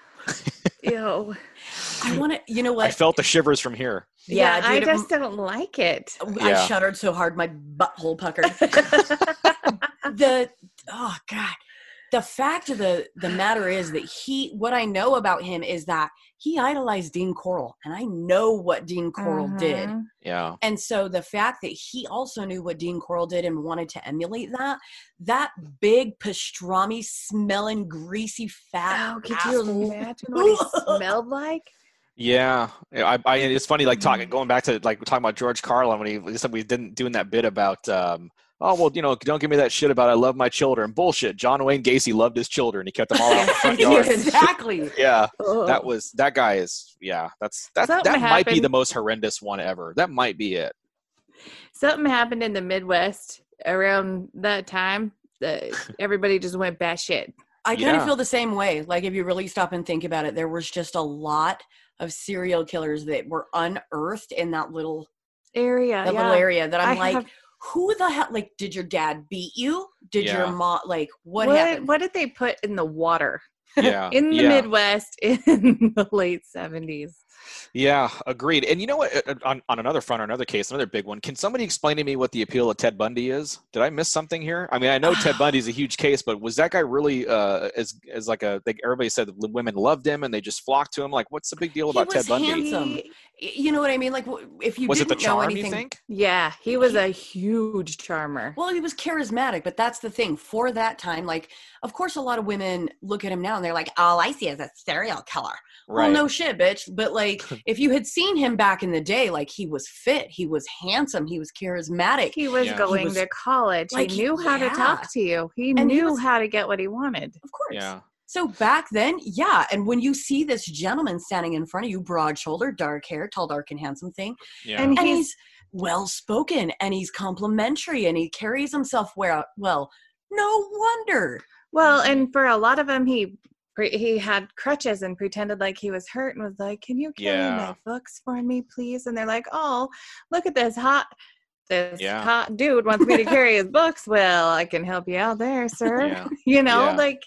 Ew. I want to, you know I what? felt the shivers from here. Yeah, Yeah, I dude, just don't like it. I Yeah. shuddered so hard my butthole puckered. the oh god, the fact of the the matter is that he, what I know about him is that he idolized Dean Corll, and I know what Dean Corll did. Mhm. Yeah, And so the fact that he also knew what Dean Corll did and wanted to emulate that, that big pastrami smelling greasy fat Oh, could asshole. you imagine what he smelled like? yeah. I, I, it's funny, like talking, Mm. going back to like talking about George Carlin when he, he said we didn't doing that bit about. Um, Oh, well, you know, don't give me that shit about I love my children. Bullshit. John Wayne Gacy loved his children. He kept them all out in the front yard. Exactly. Yeah, Ugh. that was that guy is yeah. That's that Something that might be happened- the most horrendous one ever. That might be it. Something happened in the Midwest around that time the everybody just went batshit. I kind of Yeah. feel the same way. Like if you really stop and think about it, there was just a lot of serial killers that were unearthed in that little Area, that yeah. little area that I'm I like, have- who the hell? Like, did your dad beat you? Did your Yeah. mom like what, what happened? what did they put in the water Yeah. in the yeah. Midwest in the late seventies? Yeah, agreed. And you know what? uh, On, on another front, or another case, another big one. Can somebody explain to me what the appeal of Ted Bundy is? Did I miss something here? I mean, I know Ted Bundy's a huge case, but was that guy really uh, as as like a? Like everybody said, the women loved him and they just flocked to him. Like, what's the big deal He about was Ted Bundy? handsome. He- Y- You know what I mean? Like, w- if you Was it didn't the know charm? anything, You think? Yeah, he was a huge charmer. well, he was charismatic, but that's the thing. For that time, like, of course, a lot of women look at him now and they're like, "All I see is a serial killer." Right. Well, no shit, bitch. But like, if you had seen him back in the day, like he was fit, he was handsome, he was charismatic. He was Yeah. going He was- to college. like, he knew how to yeah. talk to you. He And he knew was- how to get what he wanted. Of course. Yeah. So back then, yeah. And when you see this gentleman standing in front of you, broad shouldered, dark hair, tall, dark, and handsome thing, Yeah. And and He's- he's well spoken and he's complimentary and he carries himself well. Well, no wonder. Well, Mhm. and for a lot of them, he pre- he had crutches and pretended like he was hurt and was like, "Can you carry Yeah. my books for me, please?" And they're like, "Oh, look at this hot, this Yeah. hot dude wants me to carry his books. Well, I can help you out there, sir." Yeah. You know, Yeah. like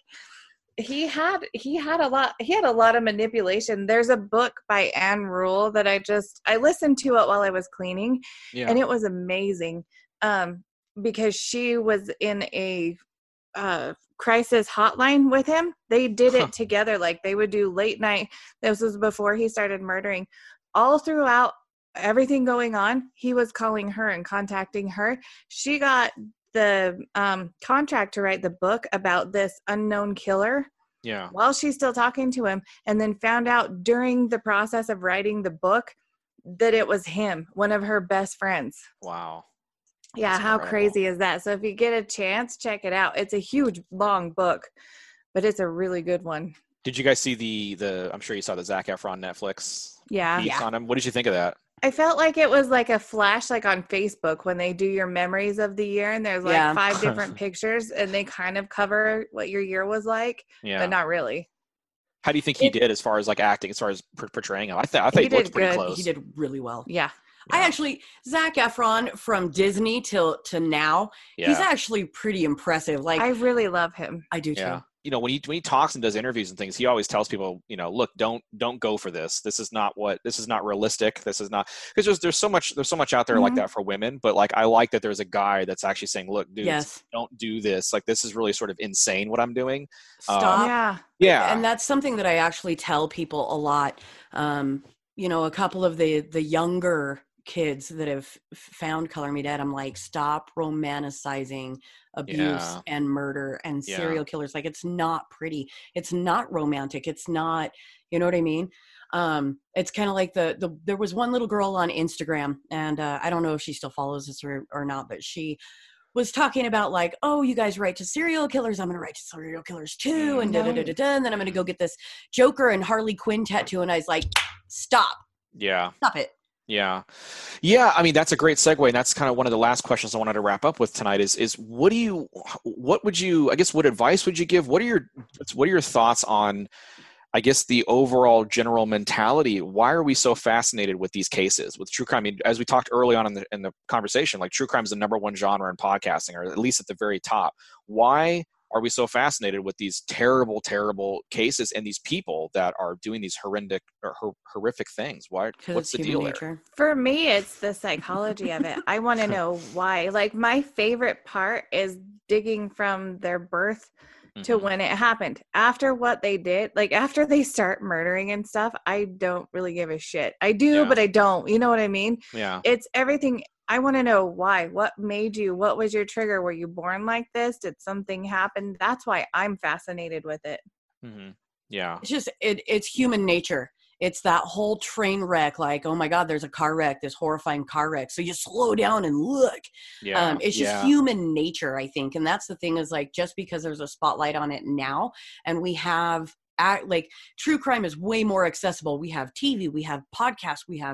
he had he had a lot he had a lot of manipulation. There's a book by Anne Rule that I just I listened to it while I was cleaning, Yeah. and it was amazing, um, because she was in a uh, crisis hotline with him. They did Huh. it together. Like they would do late night. This was before he started murdering. All throughout everything going on, he was calling her and contacting her. She got the um, contract to write the book about this unknown killer Yeah. while she's still talking to him, and then found out during the process of writing the book that it was him, one of her best friends. Wow. Yeah, That's how incredible. crazy is that? So if you get a chance, check it out. It's a huge, long book, but it's a really good one. Did you guys see the the? I'm sure you saw the Zac Efron Netflix Yeah. piece on him. What did you think of that? I felt like it was like a flash, like on Facebook when they do your memories of the year, and there's like Yeah. five different pictures, and they kind of cover what your year was like, Yeah. but not really. How do you think he It- did as far as like acting, as far as por- portraying him? I thought I thought He he, looked did pretty good. close. He did really well. Yeah. I Yeah. actually, Zac Efron from Disney till to now, Yeah. he's actually pretty impressive. Like I I, really love him. do Yeah. too. You know, when he when he talks and does interviews and things, he always tells people, you know, look, don't don't go for this. This is not what this is not realistic. This is not because there's there's so much there's so much out there like Mhm. that for women. But like I like that there's a guy that's actually saying, look, dude, Yes. don't do this. Like this is really sort of insane what I'm doing. Um, Stop. Yeah. Yeah. And that's something that I actually tell people a lot. Um, you know, a couple of the the younger kids that have f- found Color Me Dead, I'm like, stop romanticizing abuse Yeah. and murder and Yeah. serial killers. Like, it's not pretty. It's not romantic. It's not, you know what I mean? Um, it's kind of like the, the, there was one little girl on Instagram, and uh, I don't know if she still follows us or, or not, but she was talking about like, oh, you guys write to serial killers. I'm going to write to serial killers too. And da da da da da. And then I'm going to go get this Joker and Harley Quinn tattoo. And I was like, stop, yeah. stop it. Yeah. Yeah. I mean, that's a great segue. And that's kind of one of the last questions I wanted to wrap up with tonight is, is what do you, what would you, I guess, what advice would you give? What are your, what are your thoughts on, I guess, the overall general mentality? Why are we so fascinated with these cases, with true crime? I mean, as we talked early on in the, in the conversation, like true crime is the number one genre in podcasting, or at least at the very top. Why are we so fascinated with these terrible, terrible cases and these people that are doing these horrific or hor- horrific things? Why? Because What's it's the human deal nature. For me, it's the psychology of it. I want to know why. Like, my favorite part is digging from their birth there? to Mhm. when it happened. After what they did, like after they start murdering and stuff, I don't really give a shit. I do, Yeah. but I don't. You know what I mean? Yeah. It's everything. I want to know why. What made you? What was your trigger? Were you born like this? Did something happen? That's why I'm fascinated with it. hmm Yeah. It's just, it, it's human nature. It's that whole train wreck. Like, oh my God, there's a car wreck, this horrifying car wreck. So you slow down and look. Yeah. Um, it's just yeah. human nature, I think. And that's the thing is like, just because there's a spotlight on it now and we have act, like true crime is way more accessible. We have T V, we have podcasts, we have,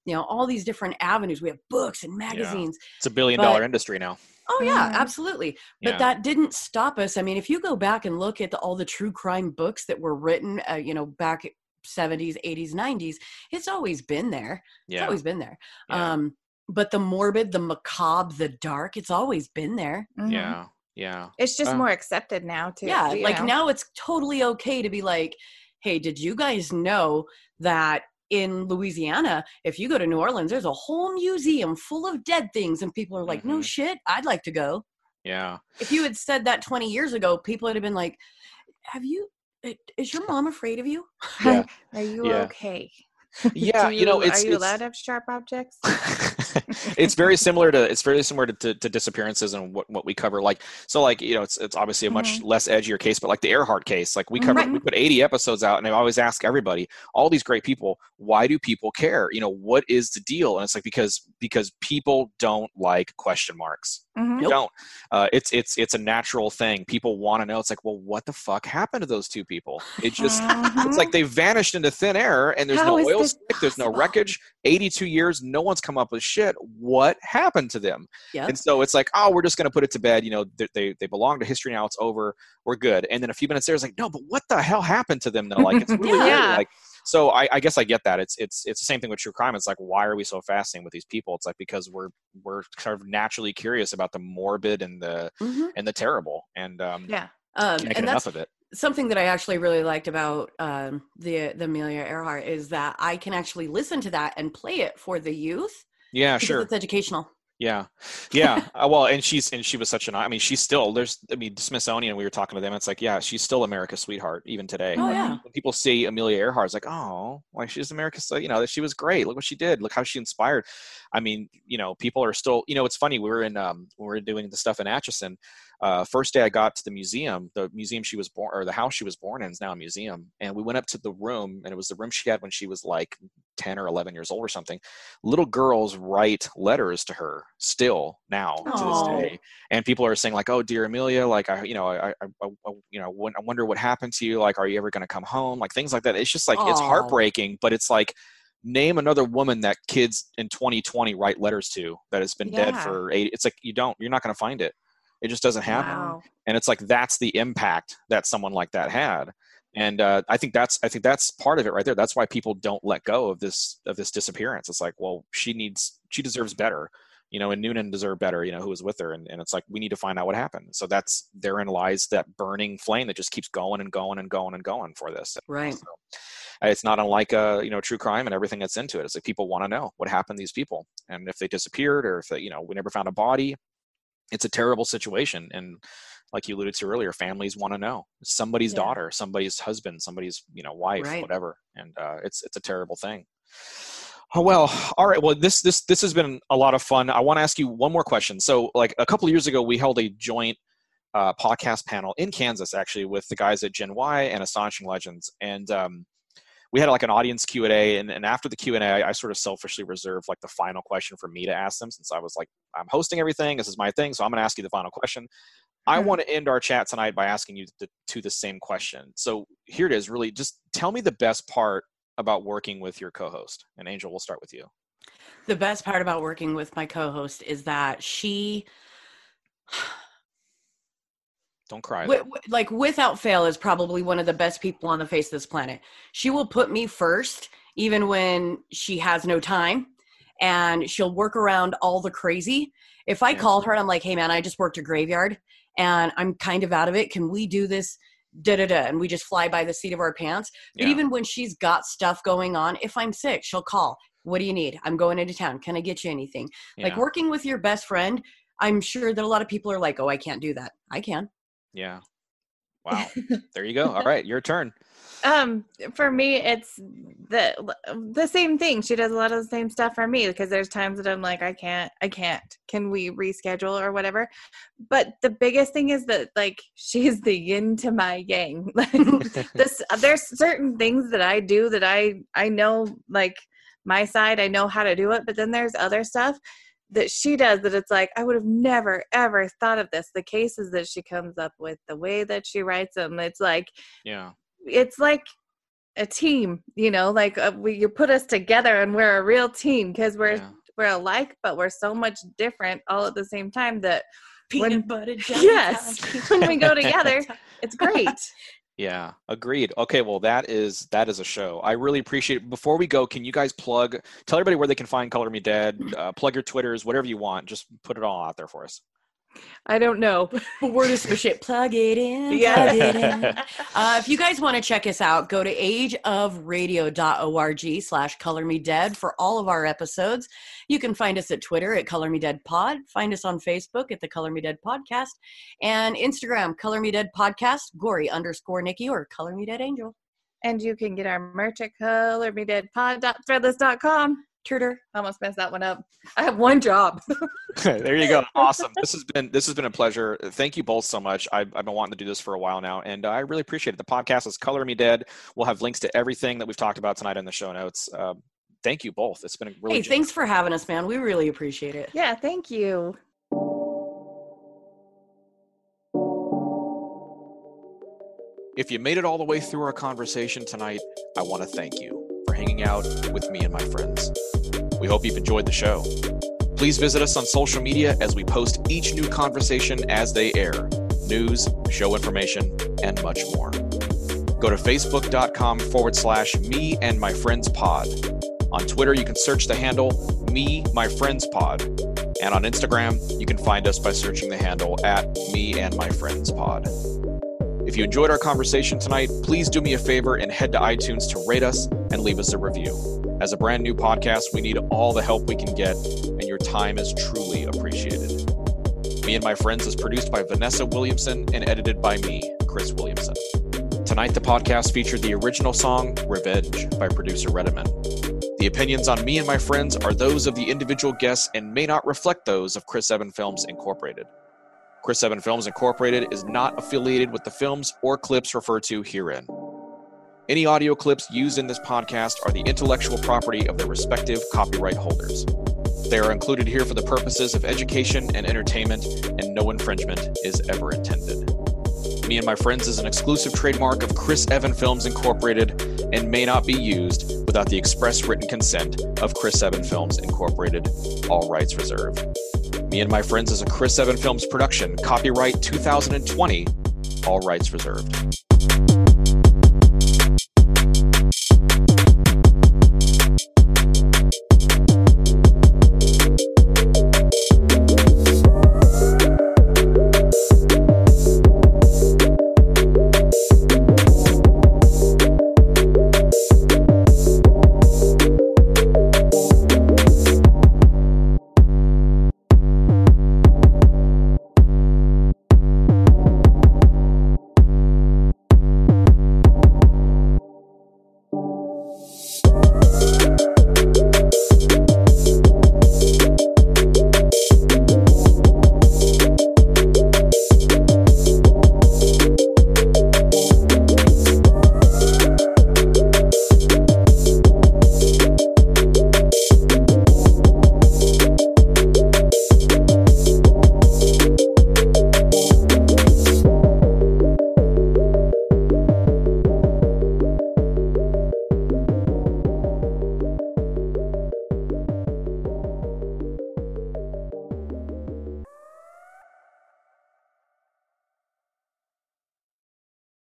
you know, all these different avenues. We have books and magazines. Yeah. It's a billion but, dollar industry now. Oh yeah, Mhm. absolutely. But Yeah. that didn't stop us. I mean, if you go back and look at the, all the true crime books that were written, uh, you know, back seventies, eighties, nineties, it's always been there. It's Yeah. always been there. Yeah. Um, but the morbid, the macabre, the dark, it's always been there. Mhm. Yeah. Yeah. It's just Uh, more accepted now too. Yeah, you like know? now it's totally okay to be like, hey, did you guys know that in Louisiana, if you go to New Orleans, there's a whole museum full of dead things, and people are like, no Mhm. shit, I'd like to go. Yeah. If you had said that twenty years ago, people would have been like, have you, is your mom afraid of you? Yeah. Are you Yeah. okay? Yeah. Do You know, you- it's are you it's, allowed to have sharp objects? it's very similar to it's very similar to, to, to disappearances and what, what we cover. Like so, like you know, it's it's obviously a much Mhm. less edgier case, but like the Earhart case, like we cover, Mhm. we put eighty episodes out, and I always ask everybody, all these great people, why do people care? You know, what is the deal? And it's like because because people don't like question marks. Mhm. Nope. Don't. Uh, it's it's it's a natural thing. People want to know. It's like, well, what the fuck happened to those two people? It just it's like Mhm. they vanished into thin air, and there's How no is oil this slick, there's no possible? wreckage. eighty-two years, no one's come up with shit. What happened to them? Yep. And so it's like, oh, we're just going to put it to bed. You know, they, they they belong to history now. It's over. We're good. And then a few minutes there, it's like, no, but what the hell happened to them though? Like, it's really Yeah. weird. Yeah. Like, so I, I guess I get that. It's it's it's the same thing with true crime. It's like, why are we so fascinated with these people? It's like because we're we're sort of naturally curious about the morbid and the Mhm. and the terrible, and um, Yeah. Um, can't get and enough that's of it. something that I actually really liked about um, the the Amelia Earhart is that I can actually listen to that and play it for the youth Yeah, because sure. it's educational. Yeah, yeah. uh, well, and she's and she was such an. I mean, she's still there's. I mean, Smithsonian. We were talking to them. It's like, yeah, she's still America's sweetheart even today. Oh Like, yeah. when people see Amelia Earhart, it's like, oh, like she's America's. so- You know, that she was great. Look what she did. Look how she inspired. I mean, you know, people are still. You know, it's funny. We were in. Um, we were doing the stuff in Atchison. Uh, first day I got to the museum, the museum she was born, or the house she was born in is now a museum. And we went up to the room, and it was the room she had when she was like ten or eleven years old or something. Little girls write letters to her still now to this Aw. day, and people are saying like, "Oh, dear Amelia, like I, you know, I, I, I I- you know, when- I wonder what happened to you. Like, are you ever going to come home? Like things like that." It's just like it's Aw. heartbreaking, but it's like. Name another woman that kids in twenty twenty write letters to that has been dead Yeah. for eight. It's like you don't, you're not going to find it. It just doesn't happen. Wow. And it's like that's the impact that someone like that had. And uh, I think that's I think that's part of it right there. That's why people don't let go of this of this disappearance. It's like, well, she needs she deserves better, you know, and Noonan deserved better, you know, who was with her. And, and it's like we need to find out what happened. So that's therein lies that burning flame that just keeps going and going and going and going for this. Right. So, it's not unlike uh, you know, true crime and everything that's into it. It's like people want to know what happened to these people, and if they disappeared or if they, you know, we never found a body. It's a terrible situation, and like you alluded to earlier, families want to know somebody's Yeah. daughter, somebody's husband, somebody's, you know, wife, Right. whatever, and uh, it's it's a terrible thing. Oh, well, all right. Well, this this this has been a lot of fun. I want to ask you one more question. So, like a couple of years ago, we held a joint uh, podcast panel in Kansas, actually, with the guys at Gen Y and Astonishing Legends, and um, we had like an audience Q and A, and, and after the Q and A, I, I sort of selfishly reserved like the final question for me to ask them, since I was like, I'm hosting everything. This is my thing. So I'm going to ask you the final question. I Mhm. want to end our chat tonight by asking you to, to the same question. So here it is, really, just tell me the best part about working with your co-host. And Angel, we'll start with you. The best part about working with my co-host is that she, Don't cry. wi- wi- like without fail, is probably one of the best people on the face of this planet. She will put me first, even when she has no time, and she'll work around all the crazy. If I Yeah. call her and I'm like, hey man, I just worked a graveyard and I'm kind of out of it. Can we do this? Da da da. And we just fly by the seat of our pants. But Yeah. even when she's got stuff going on, if I'm sick, she'll call. What do you need? I'm going into town. Can I get you anything? Like Yeah. working with your best friend, I'm sure that a lot of people are like, oh, I can't do that. I can. Yeah. Wow. There you go. All right. Your turn. Um, for me, it's the the same thing. She does a lot of the same stuff for me because there's times that I'm like, I can't, I can't. Can we reschedule or whatever? But the biggest thing is that like she's the yin to my yang. Like this, there's certain things that I do that I I know like my side, I know how to do it. But then there's other stuff that she does that it's like I would have never ever thought of this. The cases that she comes up with, the way that she writes them, it's like. Yeah. It's like a team, you know, like uh, we, you put us together and we're a real team because we're, yeah. we're alike, but we're so much different all at the same time that peanut when, butter jelly yes, when we go together, it's great. Yeah, agreed. Okay, well, that is that is a show. I really appreciate it. Before we go, can you guys plug, tell everybody where they can find Color Me Dead, uh, plug your Twitters, whatever you want. Just put it all out there for us. I don't know. But we're just shit. Plug it in. Yeah. Plug it in. Uh, if you guys want to check us out, go to ageofradio.org slash color me dead for all of our episodes. You can find us at Twitter at Color Me Dead Pod. Find us on Facebook at the Color Me Dead Podcast. And Instagram, Color Me Dead Podcast, Gory underscore Nikki or Color Me Dead Angel. And you can get our merch at color me dead pod dot threadless dot com. Turter. I almost messed that one up. I have one job. There you go. Awesome. This has been this has been a pleasure. Thank you both so much. I've, I've been wanting to do this for a while now, and uh, I really appreciate it. The podcast is Color Me Dead. We'll have links to everything that we've talked about tonight in the show notes. Uh, thank you both. It's been a really. Hey, generous. Thanks for having us, man. We really appreciate it. Yeah, thank you. If you made it all the way through our conversation tonight, I want to thank you for hanging out with me and my friends. We hope you've enjoyed the show. Please visit us on social media as we post each new conversation as they air. News, show information, and much more. Go to facebook.com forward slash me and my friends pod. On Twitter, you can search the handle me, my friends pod. And on Instagram, you can find us by searching the handle at me and my friends pod. If you enjoyed our conversation tonight, please do me a favor and head to iTunes to rate us and leave us a review. As a brand new podcast, we need all the help we can get, and your time is truly appreciated. Me and My Friends is produced by Vanessa Williamson and edited by me, Chris Williamson. Tonight, the podcast featured the original song, Revenge, by producer Rediman. The opinions on Me and My Friends are those of the individual guests and may not reflect those of Chris Evan Films Incorporated. Chris Evan Films Incorporated is not affiliated with the films or clips referred to herein. Any audio clips used in this podcast are the intellectual property of their respective copyright holders. They are included here for the purposes of education and entertainment, and no infringement is ever intended. Me and My Friends is an exclusive trademark of Chris Evan Films Incorporated and may not be used without the express written consent of Chris Evan Films Incorporated, all rights reserved. Me and My Friends is a Chris Evan Films production, copyright two thousand twenty, all rights reserved.